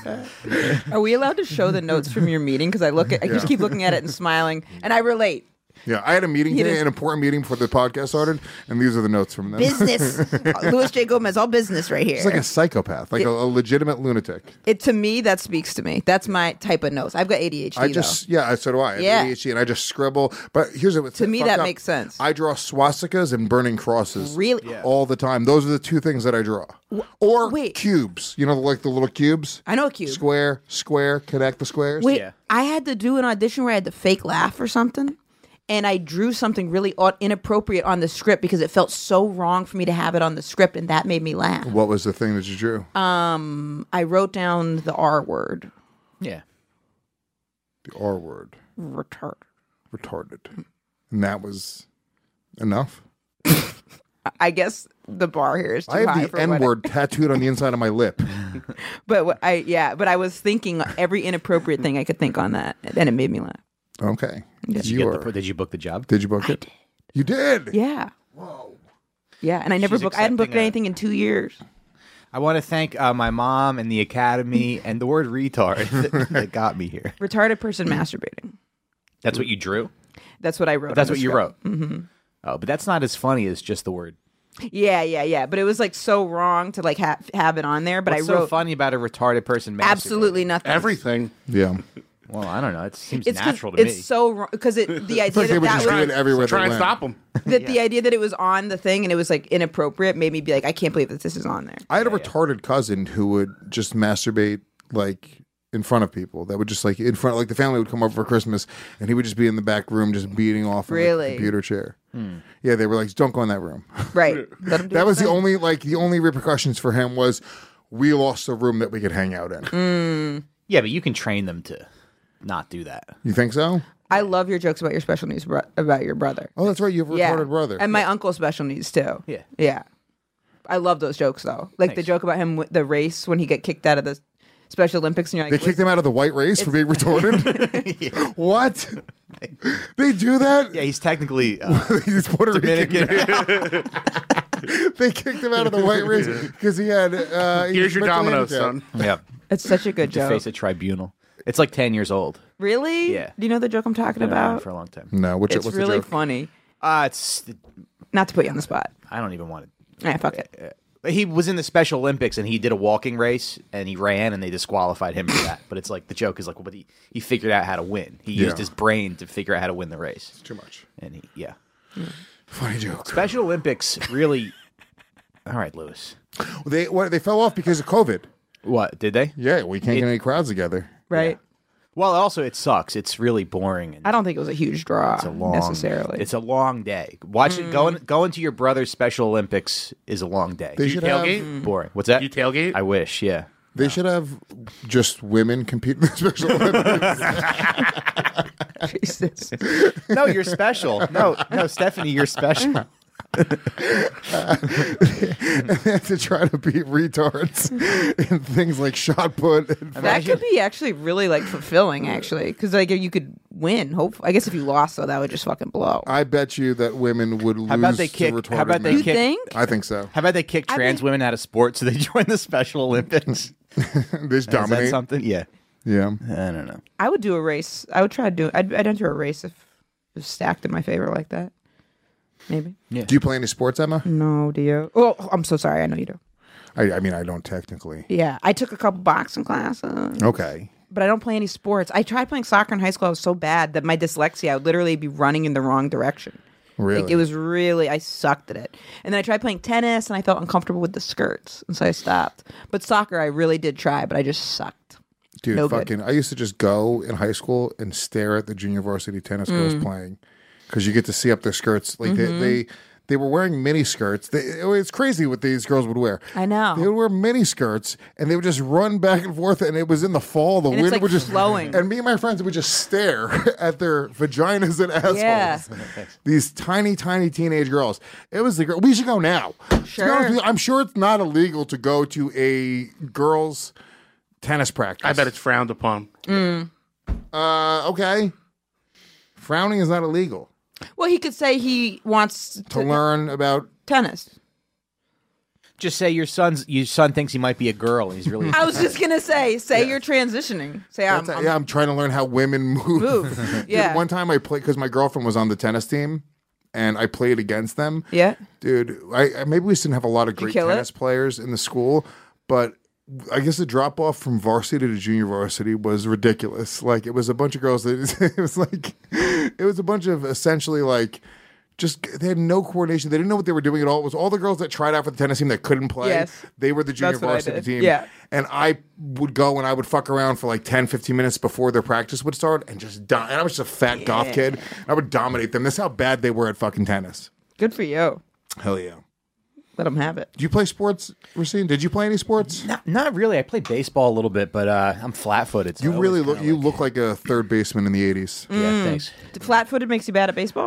Are we allowed to show the notes from your meeting? Because I just keep looking at it and smiling, and I relate. Yeah, I had a meeting today, an important meeting before the podcast started, and these are the notes from them. Business. Louis J. Gomez, all business right here. It's like a psychopath, like a legitimate lunatic. To me, that speaks to me. That's my type of notes. I've got ADHD. So do I. I have ADHD, and I just scribble. But here's what to me that makes sense. I draw swastikas and burning crosses, really, all the time. Those are the two things that I draw. Or cubes. You know, like the little cubes. I know a cube. Square. Connect the squares. Wait, I had to do an audition where I had to fake laugh or something. And I drew something really inappropriate on the script because it felt so wrong for me to have it on the script, and that made me laugh. What was the thing that you drew? I wrote down the R word. Yeah. The R word. Retarded. And that was enough? I guess the bar here is too I high have for the N word tattooed on the inside of my lip. But I was thinking every inappropriate thing I could think on that, and it made me laugh. Okay. Did you book the job? Did you book it? Did. You did? Yeah. Whoa. Yeah, and I hadn't booked anything in 2 years. I want to thank my mom and the Academy and the word retard that got me here. Retarded person masturbating. That's what you drew? That's what I wrote. That's what you wrote? Mm-hmm. Oh, but that's not as funny as just the word. Yeah. But it was like so wrong to like have it on there. But What's I wrote so funny about a retarded person masturbating? absolutely nothing. Everything. Yeah. Well, I don't know. It seems It's natural to me. It's so wrong because the idea they would that just do it was everywhere. Try they and went. stop them. the idea that it was on the thing and it was like inappropriate made me be like, I can't believe that this is on there. I had a retarded cousin who would just masturbate like in front of people. That would just like in front, like the family would come over for Christmas, and he would just be in the back room just beating off in Really? the computer chair. Yeah, they were like, "Don't go in that room." Right. Let him do That his was the thing. only repercussions for him was we lost a room that we could hang out in. Yeah, but you can train them to not do that. You think so? I love your jokes about your special needs about your brother. Oh, that's right. You have a retarded brother. And my uncle's special needs too. Yeah. I love those jokes though. Like the Thanks. joke about him with the race when he got kicked out of the Special Olympics, and you're like, They kicked him out of the white race for being retarded? What? They do that? Yeah, he's technically He's Puerto Dominican. Rican. They kicked him out of the white race because he had. Here's your dominoes, son. Yeah. It's such a good To joke. face a tribunal. It's like 10 years old. Really? Yeah. Do you know the joke I'm talking Been around about? for a long time. No, what's It's the really joke? funny. It's Not to put you on the spot. I don't even want to. Yeah, fuck it. He was in the Special Olympics and he did a walking race and he ran and they disqualified him for that. But it's like the joke is like, well, but he figured out how to win. He used his brain to figure out how to win the race. It's too much. And Funny joke. Special Olympics really. All right, Lewis. They fell off because of COVID. What did they? Yeah, we can't get any crowds together. Right? Well, also it sucks. It's really boring. And I don't think it was a huge draw it's a long, necessarily. It's a long day. Watching going to your brother's Special Olympics is a long day. They should have. Boring. What's that? You tailgate? I wish. Yeah. They should have just women compete in the Special Olympics. Jesus. No, you're special. No, Stephanie, you're special. They have to try to beat retards in things like shot put. And That could be actually really like fulfilling, actually, because like you could win. Hope I guess if you lost, though, that would just fucking blow. I bet you that women would lose How about they to kick? retarded How about they men. You kick? think? I think so. How about they kick trans women out of sports so they join the Special Olympics? They just Is that dominate. something? Yeah. Yeah. I don't know. I would do a race. I would try to do. I'd enter a race if it was stacked in my favor like that. Maybe. Do you play any sports, Emma? No, do you? Oh, I'm so sorry. I know you do. I mean, I don't technically. Yeah, I took a couple boxing classes, Okay. but I don't play any sports. I tried playing soccer in high school. I was so bad that my dyslexia, I would literally be running in the wrong direction. Really? Like, it was really, I sucked at it. And then I tried playing tennis, and I felt uncomfortable with the skirts, and so I stopped. But soccer, I really did try, but I just sucked. Dude, No good. fucking, I used to just go in high school and stare at the junior varsity tennis girls playing because you get to see up their skirts. Like they were wearing mini skirts. It's crazy what these girls would wear. I know. They would wear mini skirts and they would just run back and forth. And it was in the fall. The And it's, wind like, would just flowing. And me and my friends would just stare at their vaginas and assholes. Yeah. These tiny, tiny teenage girls. It was the girl. We should go now. To be Sure. honest with you, I'm sure it's not illegal to go to a girls' tennis practice. I bet it's frowned upon. Okay. Frowning is not illegal. Well, he could say he wants To learn about tennis. Just say your son thinks he might be a girl, and he's really. I was just gonna say you're transitioning. Say I'm trying to learn how women move. Yeah. Dude, one time I played because my girlfriend was on the tennis team, and I played against them. Yeah. Dude, I maybe we just didn't have a lot of great kill tennis players in the school, but I guess the drop off from varsity to junior varsity was ridiculous. Like, it was a bunch of girls that it was a bunch of essentially like. They had no coordination. They didn't know what they were doing at all. It was all the girls that tried out for the tennis team that couldn't play. Yes. They were the junior That's what I varsity did. team. Yeah. And I would go and I would fuck around for like 10, 15 minutes before their practice would start and just and I was just a fat goth kid. I would dominate them. That's how bad they were at fucking tennis. Good for you. Hell yeah. Let them have it. Do you play sports, Racine? Did you play any sports? Not really. I played baseball a little bit, but I'm flat-footed. So You really look. You look like a third baseman in the '80s. Yeah, thanks. Flat-footed makes you bad at baseball?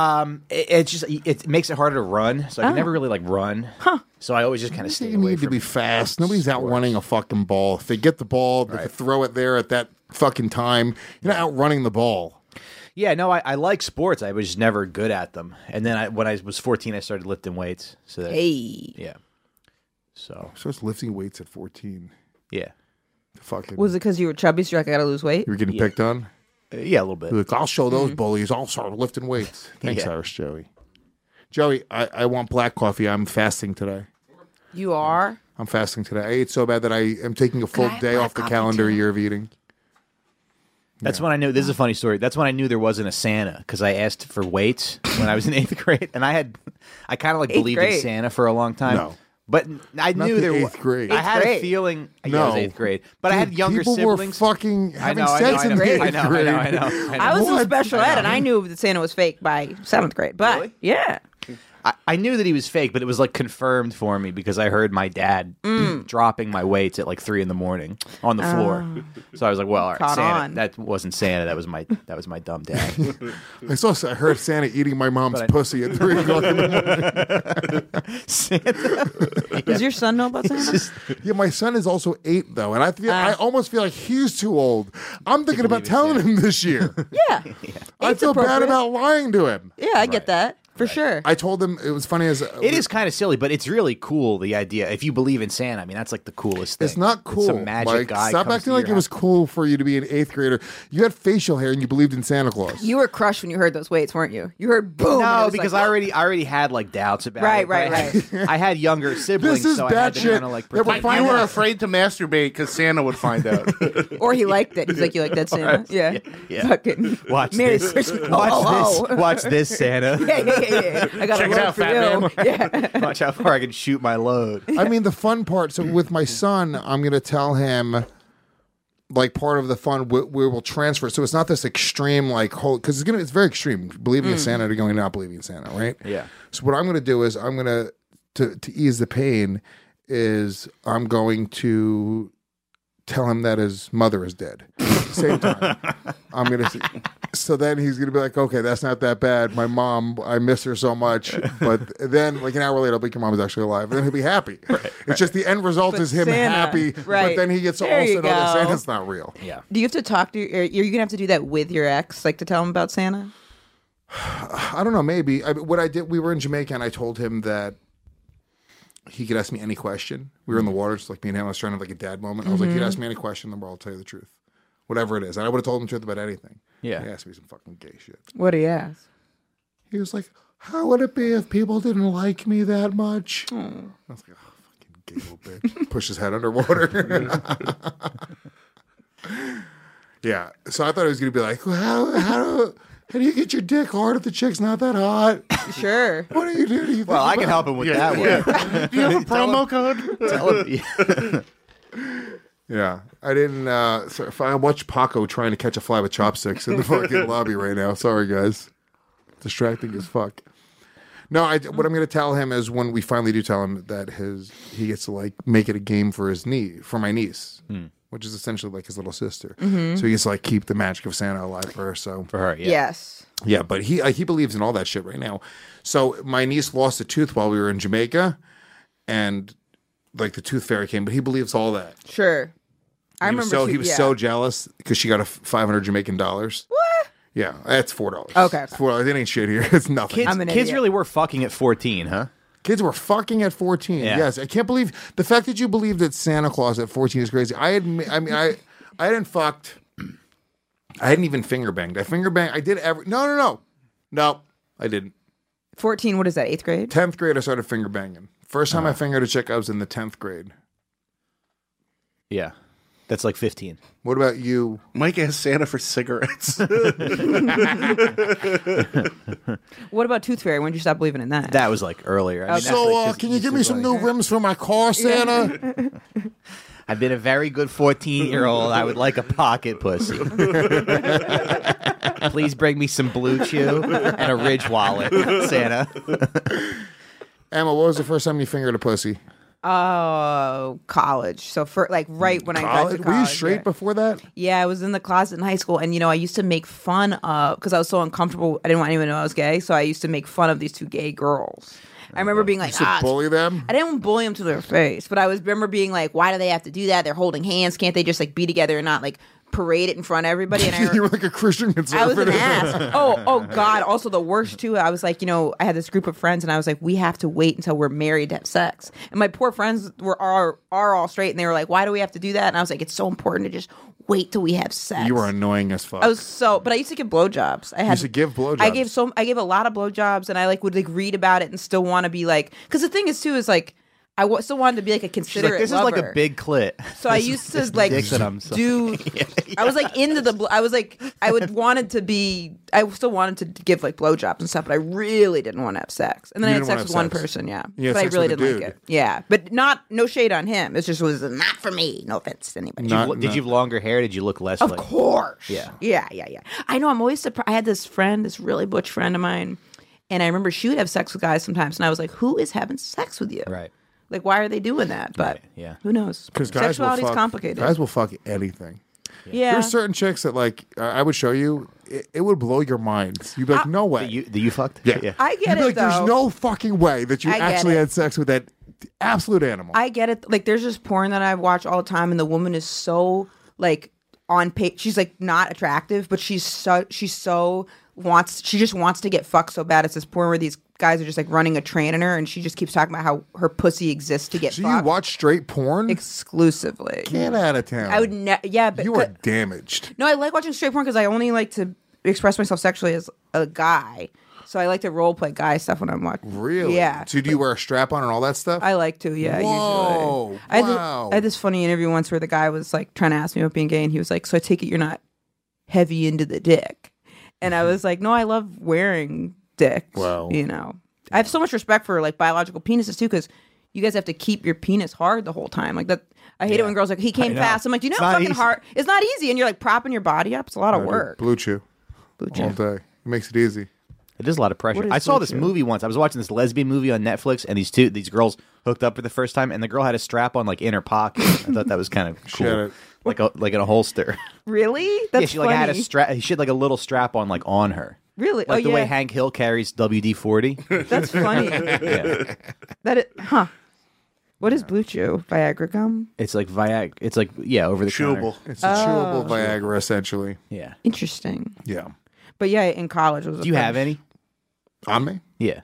It makes it harder to run, so I can never really like run. Huh. So I always just kind of stay You away need to from be fast. Nobody's out running a fucking ball. If they get the ball, they throw it there at that fucking time. You're not outrunning the ball. Yeah, no, I like sports. I was just never good at them. And then when I was 14, I started lifting weights. So Hey. yeah. So So it's lifting weights at 14. yeah, Fucking. Was it because you were chubby, so you're like, I gotta lose weight? You were getting picked on? yeah, a little bit. You're like, I'll show those bullies. I'll start lifting weights. Thanks, Yeah. Irish Joey. Joey, I want black coffee. I'm fasting today. You are? I'm fasting today. I ate so bad that I am taking a full day off the calendar year of eating. That's when I knew. This is a funny story. That's when I knew there wasn't a Santa because I asked for weights when I was in 8th grade, and I kind of like believed in grade. Santa for a long time. No. But I Not knew the there was 8th grade. I had Eighth grade. a feeling. Yeah, No. it was 8th grade, but I had Dude, younger people siblings. were fucking I having know, sex in the 8th I know, grade. I know. I was in What? special ed, and I knew that Santa was fake by 7th grade. But, Really? yeah. I knew that he was fake, but it was like confirmed for me because I heard my dad dropping my weights at like 3 a.m. on the floor. So I was like, "Well, all right, Caught Santa. on. That wasn't Santa. That was my dumb dad." I heard Santa eating my mom's pussy at 3 o'clock in the morning. Santa. Does your son know about Santa? Yeah, my son is also 8 though, and I almost feel like he's too old. I'm thinking about telling him this year. Yeah. I feel bad appropriate. about lying to him. Yeah, I get that. For sure. I told him it was funny as It is kind of silly, but it's really cool. The idea, if you believe in Santa, I mean, that's like the coolest thing. It's not cool. Some magic Mike. guy. Stop comes acting to like your it was house. cool for you to be an 8th grader. You had facial hair and you believed in Santa Claus. You were crushed when you heard those weights, weren't you? You heard boom. and it No, was because like, I already had like doubts about Right, it. but right. I had younger siblings, This is so I bad had to shit kind of like that we're protect. finding You were out. afraid to masturbate because Santa would find out. Or he liked it. He's like, you like that, Santa? Yeah. Yeah. Fucking Watch Merry this. Christmas. Watch this. Watch this, Santa. Yeah. I got Check a it load out, for fat you. man. Yeah. Watch how far I can shoot my load. I mean, the fun part. So with my son, I'm going to tell him, like, part of the fun we will transfer. So it's not this extreme, like, whole because it's very extreme. Believing in Santa to going not believing in Santa, right? Yeah. So what I'm going to do is I'm going to ease the pain. Is I'm going to tell him that his mother is dead. At the same time, I'm going to. So then he's going to be like, okay, that's not that bad. My mom, I miss her so much. But then, like an hour later, I'll be like, your mom is actually alive. And then he'll be happy. It's just the end result is him Santa, happy. But right. then he gets to There also you know that go. Santa's not real. Yeah. Do you have to talk to you're going to have to do that with your ex, like to tell him about Santa? I don't know, maybe. What I did, we were in Jamaica and I told him that he could ask me any question. We were in the water, just like me and him. I was trying to have like a dad moment. I was like, you could ask me any question, then I'll tell you the truth. Whatever it is. And I would have told him the truth about anything. Yeah. He asked me some fucking gay shit. What do you ask? He was like, how would it be if people didn't like me that much? I was like, oh, fucking gay little bitch. Push his head underwater. Yeah. So I thought it was going to be like, how do you get your dick hard if the chick's not that hot? Sure. What do you do? Do you Well, think I can about- help him with that one. Do you have a promo code? Tell him. Yeah. I didn't. So if I watch Paco trying to catch a fly with chopsticks in the fucking lobby right now. Sorry, guys. Distracting as fuck. No, what I'm going to tell him is when we finally do tell him that he gets to like make it a game for my niece, which is essentially like his little sister. So he gets to like keep the magic of Santa alive for her. So For her, yeah. Yes. yeah, but he believes in all that shit right now. So my niece lost a tooth while we were in Jamaica, and like the tooth fairy came, but he believes all that. Sure. I remember He was so jealous because she got a $500 Jamaican dollars. What? Yeah, that's $4. Okay. It's $4. It ain't shit here. It's nothing. Kids, I'm an kids idiot. really were fucking at 14, huh? Kids were fucking at 14. Yeah. Yes, I can't believe the fact that you believe that Santa Claus at 14 is crazy. I hadn't fucked. I hadn't even finger banged. I did No, I didn't. 14, what is that, 8th grade? 10th grade, I started finger banging. First time I fingered a chick, I was in the 10th grade. Yeah. That's like 15. What about you? Mike asked Santa for cigarettes. What about Tooth Fairy? When did you stop believing in that? That was like earlier. I mean, So, can you give me some new rims for my car, Santa? I've been a very good 14-year-old. I would like a pocket pussy. Please bring me some Blue Chew and a Ridge wallet, Santa. Emma, what was the first time you fingered a pussy? Oh, college. So for like right when I got to college. Were you straight before that? Yeah, I was in the closet in high school, and I used to make fun of because I was so uncomfortable. I didn't want anyone to know I was gay, so I used to make fun of these two gay girls. I remember being like, bully them? I didn't bully them to their face, but I remember being like, why do they have to do that? They're holding hands. Can't they just like be together and not like parade it in front of everybody? And You were like a Christian conservative. I was an ass. Oh God. Also the worst too. I was like, I had this group of friends and I was like, we have to wait until we're married to have sex. And my poor friends are all straight and they were like, why do we have to do that? And I was like, it's so important to just wait till we have sex. You were annoying as fuck. But I used to give blowjobs. I used to give blowjobs. I gave a lot of blowjobs and I would read about it and still want to be like, because the thing is too is like, I still wanted to be like a considerate This lover. is like a big clit. So I used to like do. I was like into the. I was like I wanted to be. I still wanted to give like blowjobs and stuff, but I really didn't want to have sex. And then I had sex with one person, yeah. But I really didn't like it. Yeah, but no shade on him. It just was not for me. No offense to anybody. Did you have longer hair? Did you look less? Of course. Yeah. I know. I'm always surprised. I had this friend, this really butch friend of mine, and I remember she would have sex with guys sometimes, and I was like, "Who is having sex with you?" Right. Like, why are they doing that? But who knows? Because sexuality is complicated. Guys will fuck anything. Yeah. There's certain chicks that like I would show you. It would blow your mind. You'd be like, no way. You fucked? Yeah. I get it, like, though. There's no fucking way that you actually had sex with that absolute animal. I get it. Like, there's this porn that I watch all the time, and the woman is so like on page. She's like not attractive, but she just wants to get fucked so bad. It's this porn where these guys are just like running a train in her, and she just keeps talking about how her pussy exists to get so fucked. You watch straight porn exclusively? Get out of town. I would but you are damaged. No, I like watching straight porn because I only like to express myself sexually as a guy. So I like to role play guy stuff when I'm watching. Really? Yeah. So do you wear a strap on and all that stuff? I like to, yeah. Whoa, usually. Wow. I had this funny interview once where the guy was like trying to ask me about being gay, and he was like, "So I take it you're not heavy into the dick?" And I was like, "No, I love wearing dicks." Wow. I have so much respect for like biological penises too, because you guys have to keep your penis hard the whole time. Like that, I hate it when girls are like, "He came fast." I'm like, "Do you know how fucking hard? It's not easy." And you're like propping your body up. It's a lot of work. Blue Chew. All day. It makes it easy. It is a lot of pressure. I saw this movie once. I was watching this lesbian movie on Netflix, and these girls hooked up for the first time, and the girl had a strap on like in her pocket. I thought that was kind of cool, like in a holster. Really? That's she funny. had a strap. She had like a little strap on like on her. Really? Like the way Hank Hill carries WD-40. That's funny. What is Blue Chew? Viagra gum? It's like Viagra. It's like over the chewable. counter. It's a chewable Viagra essentially. Yeah. Interesting. Yeah. But yeah, in college it was. Do you have any on me? Yeah.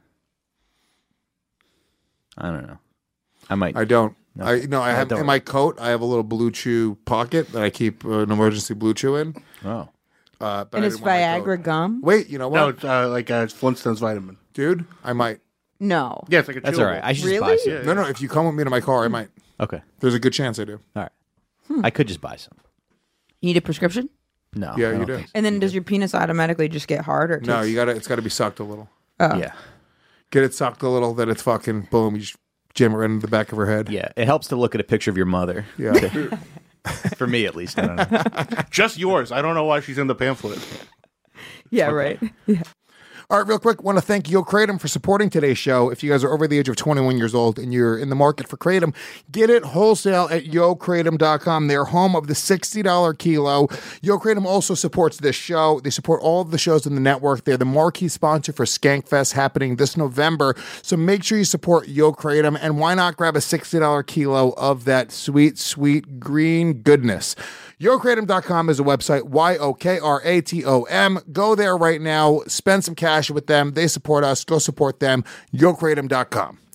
I don't know. I might. I don't. No. I have in my coat. I have a little Blue Chew pocket that I keep an emergency Blue Chew in. Oh. But and it's Viagra gum? Wait, you know what? No, it's like Flintstone's vitamin. Dude, I might. No. Yeah, it's like a chewable. That's all right. I should just buy some. No, if you come with me to my car, I might. Okay. There's a good chance I do. All right. I could just buy some. You need a prescription? No. Yeah, you do. And then does your penis automatically just get harder? No, it's gotta be sucked a little. Oh. Yeah. Get it sucked a little, then it's fucking boom, you just jam it right into the back of her head. Yeah. It helps to look at a picture of your mother. Yeah. For me, at least. I don't know. Just yours. I don't know why she's in the pamphlet. Yeah, right. Yeah. All right, real quick, want to thank Yo Kratom for supporting today's show. If you guys are over the age of 21 years old and you're in the market for Kratom, get it wholesale at YoKratom.com. They're home of the $60 kilo. Yo Kratom also supports this show. They support all of the shows in the network. They're the marquee sponsor for Skankfest happening this November. So make sure you support Yo Kratom, and why not grab a $60 kilo of that sweet, sweet green goodness. YoKratom.com is a website, YoKratom. Go there right now. Spend some cash with them. They support us. Go support them. YoKratom.com.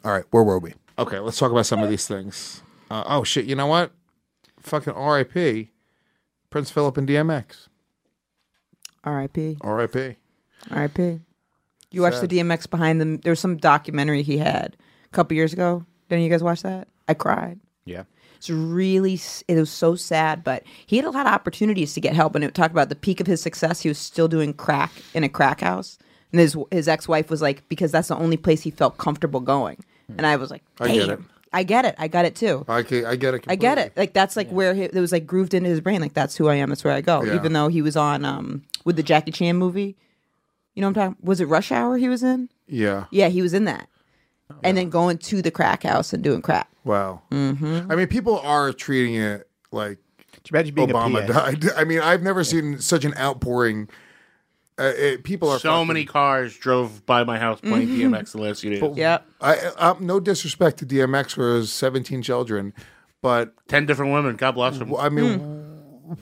All right, where were we? Okay, let's talk about some of these things. Oh shit! You know what? Fucking R.I.P. Prince Philip and DMX. R.I.P. R.I.P. R.I.P. You watched the DMX behind them. There was some documentary he had a couple years ago. Didn't you guys watch that? I cried. Yeah. It was so sad, but he had a lot of opportunities to get help. And it talked about the peak of his success. He was still doing crack in a crack house. And his ex-wife was like, because that's the only place he felt comfortable going. And I was like, damn. I get it. I get it. I got it too. I get it. Completely. I get it. Like that's like where it was like grooved into his brain. Like that's who I am. That's where I go. Yeah. Even though he was on with the Jackie Chan movie. You know what I'm talking? Was it Rush Hour he was in? Yeah. Yeah, he was in that. And then going to the crack house and doing crack. Wow. Mm-hmm. I mean, people are treating it like Imagine being Obama a PA. died. I mean, I've never seen such an outpouring. People are So many cars drove by my house playing DMX the last few days. Yep. no disrespect to DMX for his 17 children, but 10 different women. God bless him. I mean,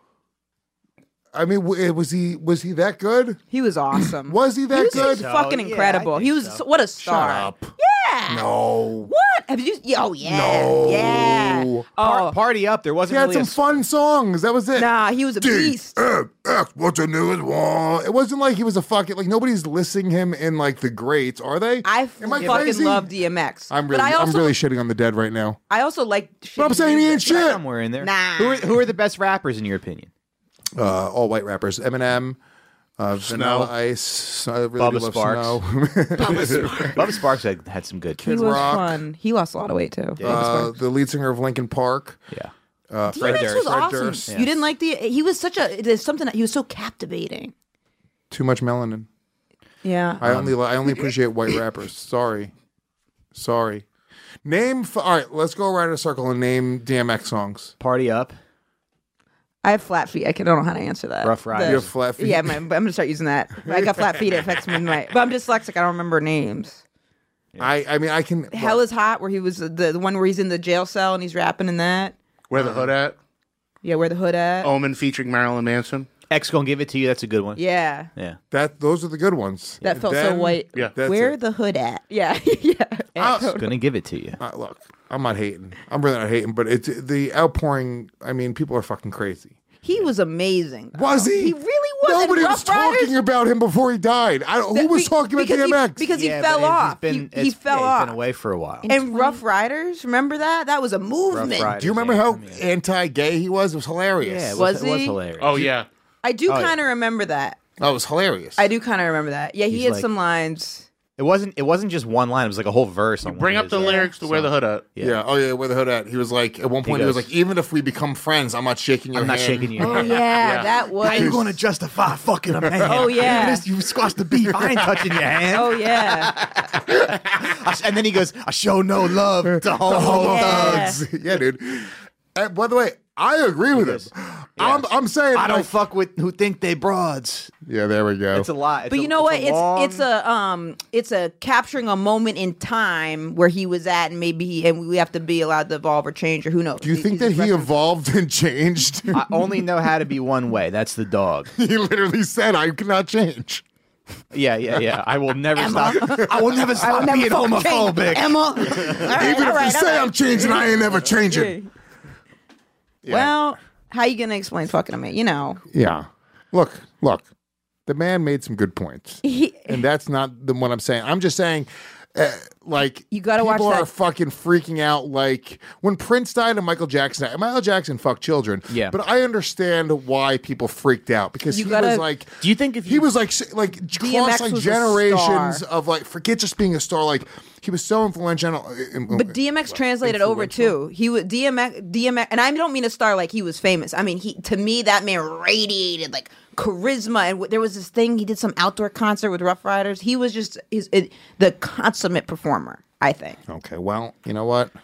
was he that good? He was awesome. Was he that He was good? fucking yeah, incredible. I He think was so. what a star. Shut up. Yeah. No. What? Have you? Oh yeah. No. Yeah. Oh. Party Up. There He wasn't had really some fun songs. That was it. Nah, he was a beast. DMX, what's the newest one? It wasn't like he was a fucking like nobody's listing him in like the greats, are they? I Am I fucking crazy? love DMX. I'm but I also, really shitting on the dead right now. I also like. But I'm saying he ain't shit. somewhere in there. Nah. Who are the best rappers in your opinion? All white rappers: Eminem, Vanilla Ice, I really Bubba love Sparks. Snow. Bubba Sparks had some good. He was Rock. fun. He lost a lot of weight too. The lead singer of Linkin Park. Yeah. Fred DMX Durst. was Fred awesome. Durst. You didn't like he was such a. There's something that he was so captivating. Too much melanin. Yeah. I only appreciate white rappers. Sorry. Name. All right, let's go around in a circle and name DMX songs. Party Up. I have flat feet. I don't know how to answer that. Rough Riders. You have flat feet? Yeah, I'm gonna start using that. I got flat feet. It affects me. But I'm dyslexic. I don't remember names. I mean, I can. Hell is Hot, where he was the one where he's in the jail cell and he's rapping in that. Where the Hood at? Yeah, where the hood at? Omen featuring Marilyn Manson. X Gonna Give It To You. That's a good one. Yeah, Yeah. Those are the good ones. that felt so Then- white. Yeah. That's Where it. the hood at? Yeah, yeah. X Gonna Give It To You. Look, I'm not hating. I'm really not hating, but it's the outpouring. I mean, people are fucking crazy. He was amazing. Was he? He really was. Nobody And was Rough Riders- talking about him before he died. Who was talking about because DMX? Because he Yeah, fell but off. He's He fell he's off. been away for a while. And Rough Riders, remember that? That was a movement. Riders. Do you remember how Yeah. anti-gay he was? It was hilarious. Yeah, it Was was he? hilarious. Oh, yeah. I do Oh, yeah. kind of remember that. Oh, it was hilarious. I do kind of remember that. Yeah, he He's had like- some lines. It wasn't just one line. It was like a whole verse. On Bring one up of the his, lyrics to Where the Hood at. Yeah. Oh yeah. Where the hood at? He was like, at one point, he was goes, like, even if we become friends, I'm not shaking your I'm hand. not shaking your Oh hand. yeah, that was. How you going to justify fucking a man? Oh, yeah. You squashed the beef. I ain't touching your hand. Oh yeah. And then he goes, I show no love to homo Yeah. thugs. Yeah, dude. And by the way, I agree with him. I'm saying I don't like, fuck with who think they broads. Yeah, there we go. It's a lot. But you know what? It's a capturing a moment in time where he was at, and maybe we have to be allowed to evolve or change, or who knows? Do you think that he evolved and changed? I only know how to be one way. That's the dog. He literally said, "I cannot change." Yeah. I will never stop. I will never stop being homophobic. Emma. Even if you say I'm changing, I ain't never changing. Well, how you gonna explain fucking to me? You know, Yeah. Look. The man made some good points, and that's not what I'm saying. I'm just saying, like, You gotta watch people that- are fucking freaking out. Like when Prince died and Michael Jackson died. Michael Jackson fucked children. Yeah. But I understand why people freaked out because You he gotta- was like. Do you think if He was like crossed like was a generations star. of like forget just being a star. Like he was so influential. but DMX translated over too. He was DMX, and I don't mean a star like he was famous. I mean, to me that man radiated like charisma, and there was this thing he did some outdoor concert with Rough Riders. He was just the consummate performer. I think. Okay, well, you know what?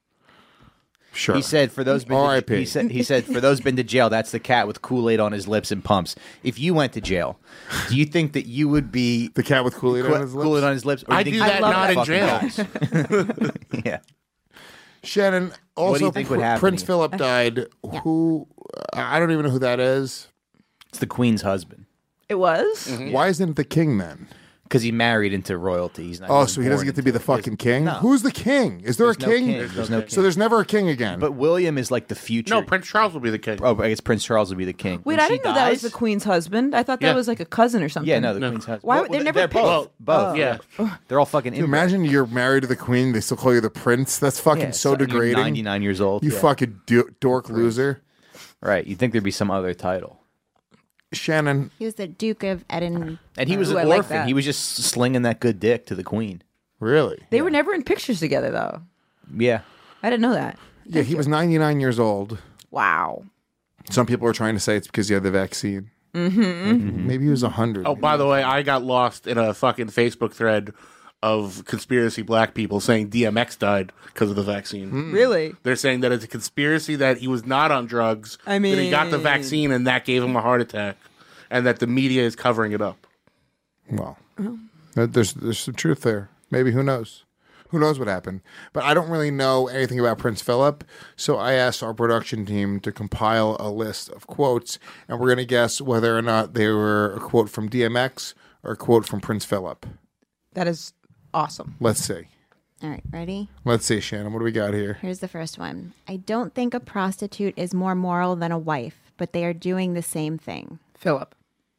Sure. He said for those been to, R.I.P. he said for those been to jail, that's the cat with Kool-Aid on his lips and pumps. If you went to jail, do you think that you would be the cat with Kool-Aid on his lips. Kool-Aid on his lips? Or I you do think that love not in fucking jail. guys? Yeah. Shannon, also, What do you think would happen Prince here? Philip died. Who? I don't even know who that is. It's the Queen's husband. It was. Why isn't it the king then? because he married into royalty. He's not. Oh, even so he doesn't born get to be the into it. fucking king? No. Who's the king? Is there There's a no king? king. There's no king. So there's never a king again. But William is like the future. No, Prince Charles will be the king. Oh, I guess Prince Charles would be the king. Wait, When I she didn't know that was dies- the queen's husband. I thought that Yeah. was like a cousin or something. Yeah, no, the queen's husband. Why- Well, they're never they're picked. both. Both. Yeah. They're all fucking. Can you imagine you're married to the queen, they still call you the prince? That's fucking so degrading. 99 years old. You Yeah. fucking dork loser. Right. You'd think there'd be some other title. Shannon, He was the Duke of Edinburgh. And he was Ooh, an I like orphan. that. He was just slinging that good dick to the queen. really? They were never in pictures together, though. Yeah. I didn't know that. Yeah, he was 99 years old. Wow. Some people are trying to say it's because he had the vaccine. Mm-hmm. Maybe he was 100. Oh, by the way, I got lost in a fucking Facebook thread of conspiracy black people saying DMX died because of the vaccine. Really? They're saying that it's a conspiracy that he was not on drugs, I that he got the mean- vaccine and that gave him a heart attack, and that the media is covering it up. Well, there's some truth there. Maybe, who knows? Who knows what happened? But I don't really know anything about Prince Philip, so I asked our production team to compile a list of quotes, and we're going to guess whether or not they were a quote from DMX or a quote from Prince Philip. That is awesome. Let's see. All right, ready? Let's see, Shannon. What do we got here? Here's the first one. I don't think a prostitute is more moral than a wife, but they are doing the same thing. Philip.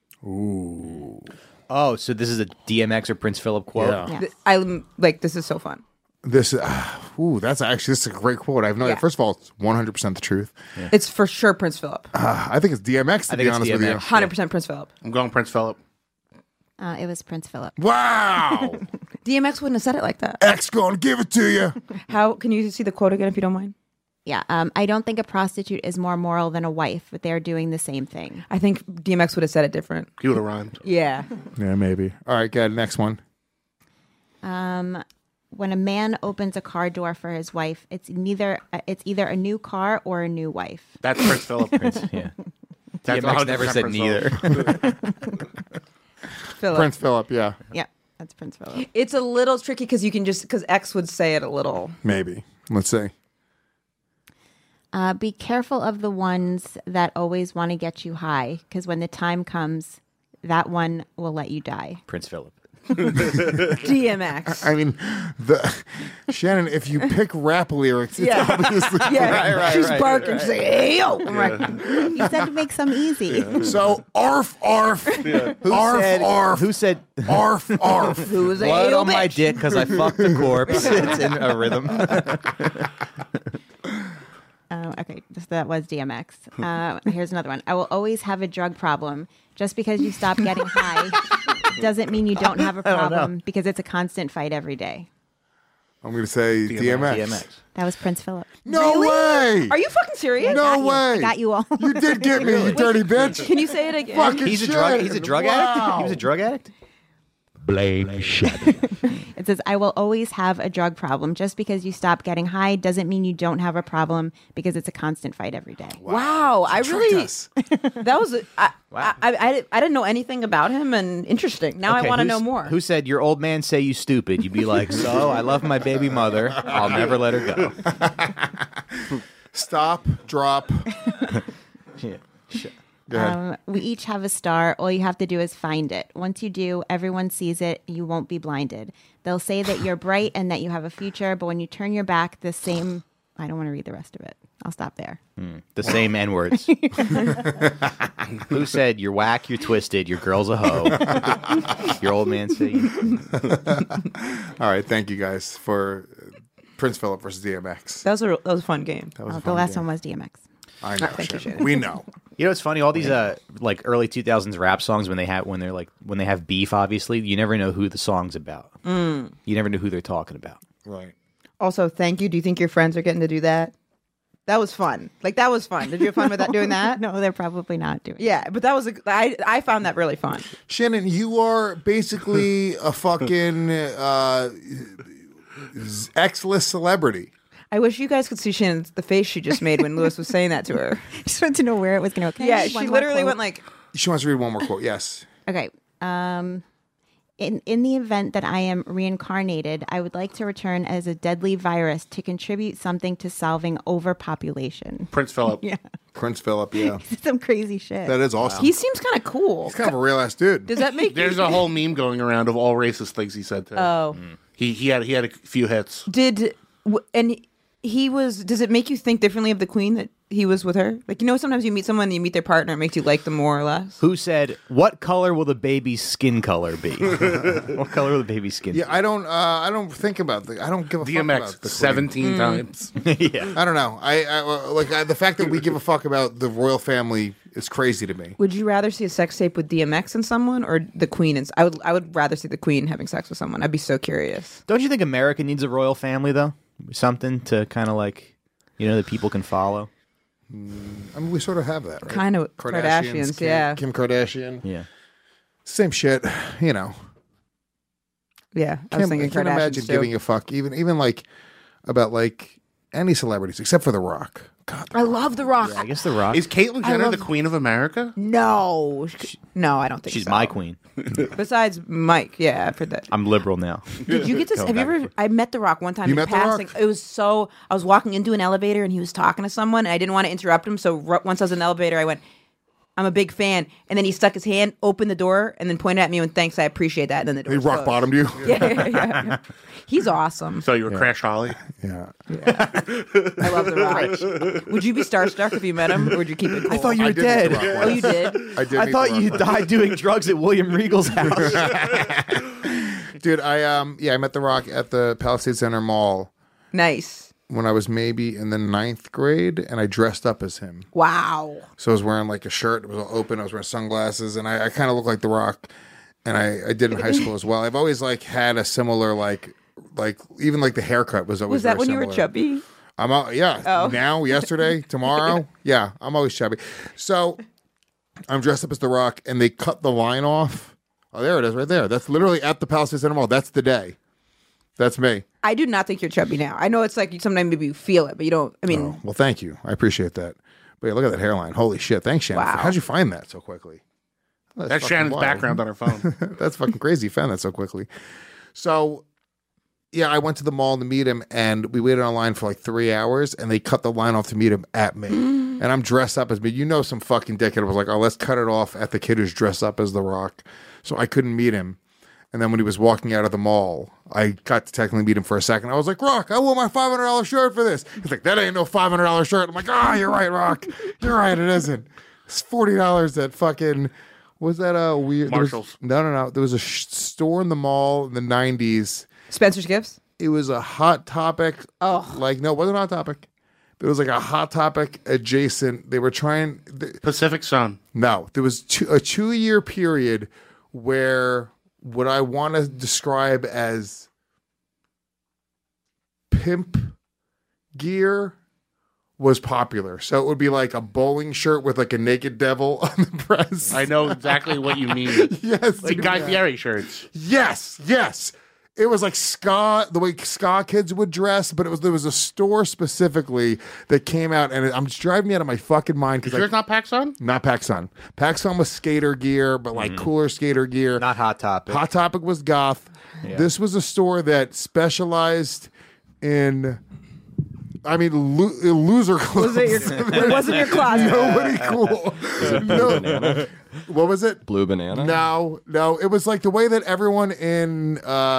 Oh, so this is a DMX or Prince Philip quote? Yeah. Yes. I'm like, this is so fun. This is a great quote. I have no idea. Yeah. First of all, it's 100% the truth. It's for sure Prince Philip. I think it's DMX, to I think be it's honest with you. DMX. 100% Prince Philip. I'm going Prince Philip. It was Prince Philip. Wow! DMX wouldn't have said it like that. X gonna give it to you. How can you see the quote again if you don't mind? Yeah, I don't think a prostitute is more moral than a wife, but they are doing the same thing. I think DMX would have said it different. He would have rhymed. Yeah. Yeah, maybe. All right, good. Next one. When a man opens a car door for his wife, it's either a new car or a new wife. That's Prince Philip. Yeah. That's DMX 100% never said Prince neither. Philip. Prince Philip, yeah. Yeah, that's Prince Philip. It's a little tricky because you can just, because X would say it a little. Maybe. Let's see. Be careful of the ones that always want to get you high, because when the time comes, that one will let you die. Prince Philip. DMX. I mean, Shannon, if you pick rap lyrics, it's Yeah. obviously Yeah. She's barking. She's like, hey, yo. I'm like, You said to make some easy. So, arf, arf. Arf, arf. Who said Arf, arf. who was a blood hey, on my bitch? dick because I fucked the corpse? It's in a rhythm. Okay, so that was DMX. Here's another one. I will always have a drug problem. Just because you stop getting high doesn't mean you don't have a problem, because it's a constant fight every day. I'm going to say DMX. That was Prince Philip. No way. Are you fucking serious? No you. way. I got you all. You did get me, you dirty bitch. Can you say it again? Fucking He's a shit. drug addict? He was a drug addict? Blame Shannon. It says, I will always have a drug problem. Just because you stop getting high doesn't mean you don't have a problem, because it's a constant fight every day. Wow. I Tricked really, us. that was, I didn't know anything about him, and interesting. Now Okay, I want to who's- know more. Who said your old man say you stupid? You'd be like, so I love my baby mother. I'll never let her go. Stop, drop. Go ahead. We each have a star. All you have to do is find it. Once you do, everyone sees it. You won't be blinded. They'll say that you're bright and that you have a future, but when you turn your back, the same... I don't want to read the rest of it. I'll stop there. The same N words. Who said you're whack, you're twisted, your girl's a hoe? Your old man say you. All right, thank you guys for Prince Philip versus DMX. That was a fun game. That was a The fun last game. one was DMX. I know. Thank you, Shannon. Shannon. We know. You know, it's funny. All these like early 2000s rap songs, when they have beef, obviously, you never know who the song's about. You never know who they're talking about. Right. Also, thank you. Do you think your friends are getting to do that? That was fun. Like, that was fun. Did you have fun with that, doing that? No, they're probably not doing it. Yeah, but that was I found that really fun. Shannon, you are basically a fucking X-list celebrity. I wish you guys could see Shannon's the face she just made when Lewis was saying that to her. Just wanted to know where it was going to go. Yeah, she literally went like, She wants to read one more quote. Yes. Okay. In the event that I am reincarnated, I would like to return as a deadly virus to contribute something to solving overpopulation. Prince Philip. Yeah. Prince Philip, yeah. Some crazy shit. That is awesome. He seems kind of cool. He's kind of a real ass dude. Does that make There's a whole meme going around of all racist things he said too. Oh. He had a few hits. Does it make you think differently of the queen that he was with her? Like, sometimes you meet someone and you meet their partner, it makes you like them more or less. Who said, what color will the baby's skin color be? What color will the baby's skin Yeah, I don't think about I don't give a fuck about DMX the 17 times. be? Yeah. I don't know. The fact that we give a fuck about the royal family is crazy to me. Would you rather see a sex tape with DMX and someone or the queen? I would rather see the queen having sex with someone. I'd be so curious. Don't you think America needs a royal family, though? Something to kind of like, that people can follow? I mean, we sort of have that, right? Kind of Kardashians, yeah. Kim Kardashian. Yeah. Same shit, Yeah, I was thinking can't Kardashians imagine too. giving a fuck, even like about like any celebrities except for The Rock. God, I love The Rock. Yeah, I guess The Rock. Is Caitlyn Jenner the queen of America? No, I don't think She's so. my queen. Besides Mike, yeah, I've heard that. I'm liberal now. Did you get this? Have you ever? I met The Rock one time You in met The passing. Rock? It was so. I was walking into an elevator and he was talking to someone, and I didn't want to interrupt him. So once I was in the elevator, I went, "I'm a big fan," and then he stuck his hand, opened the door, and then pointed at me and went, "Thanks, I appreciate that." And then the door he was rock closed. bottomed you. Yeah. He's awesome. So you were Crash Holly? Yeah. I love The Rock. Would you be starstruck if you met him, or would you keep it cool? I thought you I were did meet dead. The Rock Oh, once. you did? I did. I meet thought The you Rock died doing drugs at William Regal's house. once. Dude, I met The Rock at the Palisades Center Mall Nice. when I was maybe in the 9th grade, and I dressed up as him. Wow. So I was wearing like a shirt, it was all open, I was wearing sunglasses, and I kind of looked like The Rock. And I did in high school as well. I've always like had a similar like even like the haircut was always Was that very when you were similar. chubby? I'm yeah. Oh. Now, yesterday, tomorrow, yeah. I'm always chubby. So I'm dressed up as The Rock, and they cut the line off. Oh, there it is, right there. That's literally at the Palisades Center Mall. That's the day. That's me. I do not think you're chubby now. I know it's like sometimes maybe you feel it, but you don't. I mean, Oh, well, thank you. I appreciate that. But yeah, look at that hairline. Holy shit! Thanks, Shannon. Wow. How'd you find that so quickly? That's That's fucking Shannon's wild. background on her phone. That's fucking crazy. You found that so quickly. So, yeah, I went to the mall to meet him, and we waited online for like 3 hours, and they cut the line off to meet him at me. And I'm dressed up as me. Some fucking dickhead was like, oh, let's cut it off at the kid who's dressed up as The Rock. So I couldn't meet him. And then when he was walking out of the mall, I got to technically meet him for a second. I was like, Rock, I wore my $500 shirt for this. He's like, that ain't no $500 shirt. I'm like, you're right, Rock. You're right, it isn't. It's $40 at fucking... Was that a weird... Marshalls. No. There was a store in the mall in the 90s. Spencer's Gifts. It was a Hot Topic. Oh. No, it wasn't Hot Topic. It was like a Hot Topic adjacent. They were trying... Pacific Sun. No, there was a 2-year period where what I want to describe as pimp gear was popular. So it would be like a bowling shirt with like a naked devil on the breast. I know exactly what you mean. Yes. Like dude. Guy Fieri shirts. Yes. It was like ska, the way ska kids would dress, but there was a store specifically that came out, and I'm just driving me out of my fucking mind You because sure it's not PacSun? not PacSun. PacSun was skater gear, but like cooler skater gear. Not Hot Topic. Hot Topic was goth. This was a store that specialized in, loser clothes. It wasn't your closet. Nobody cool. No. What was it? Blue Banana? No. It was like the way that everyone in,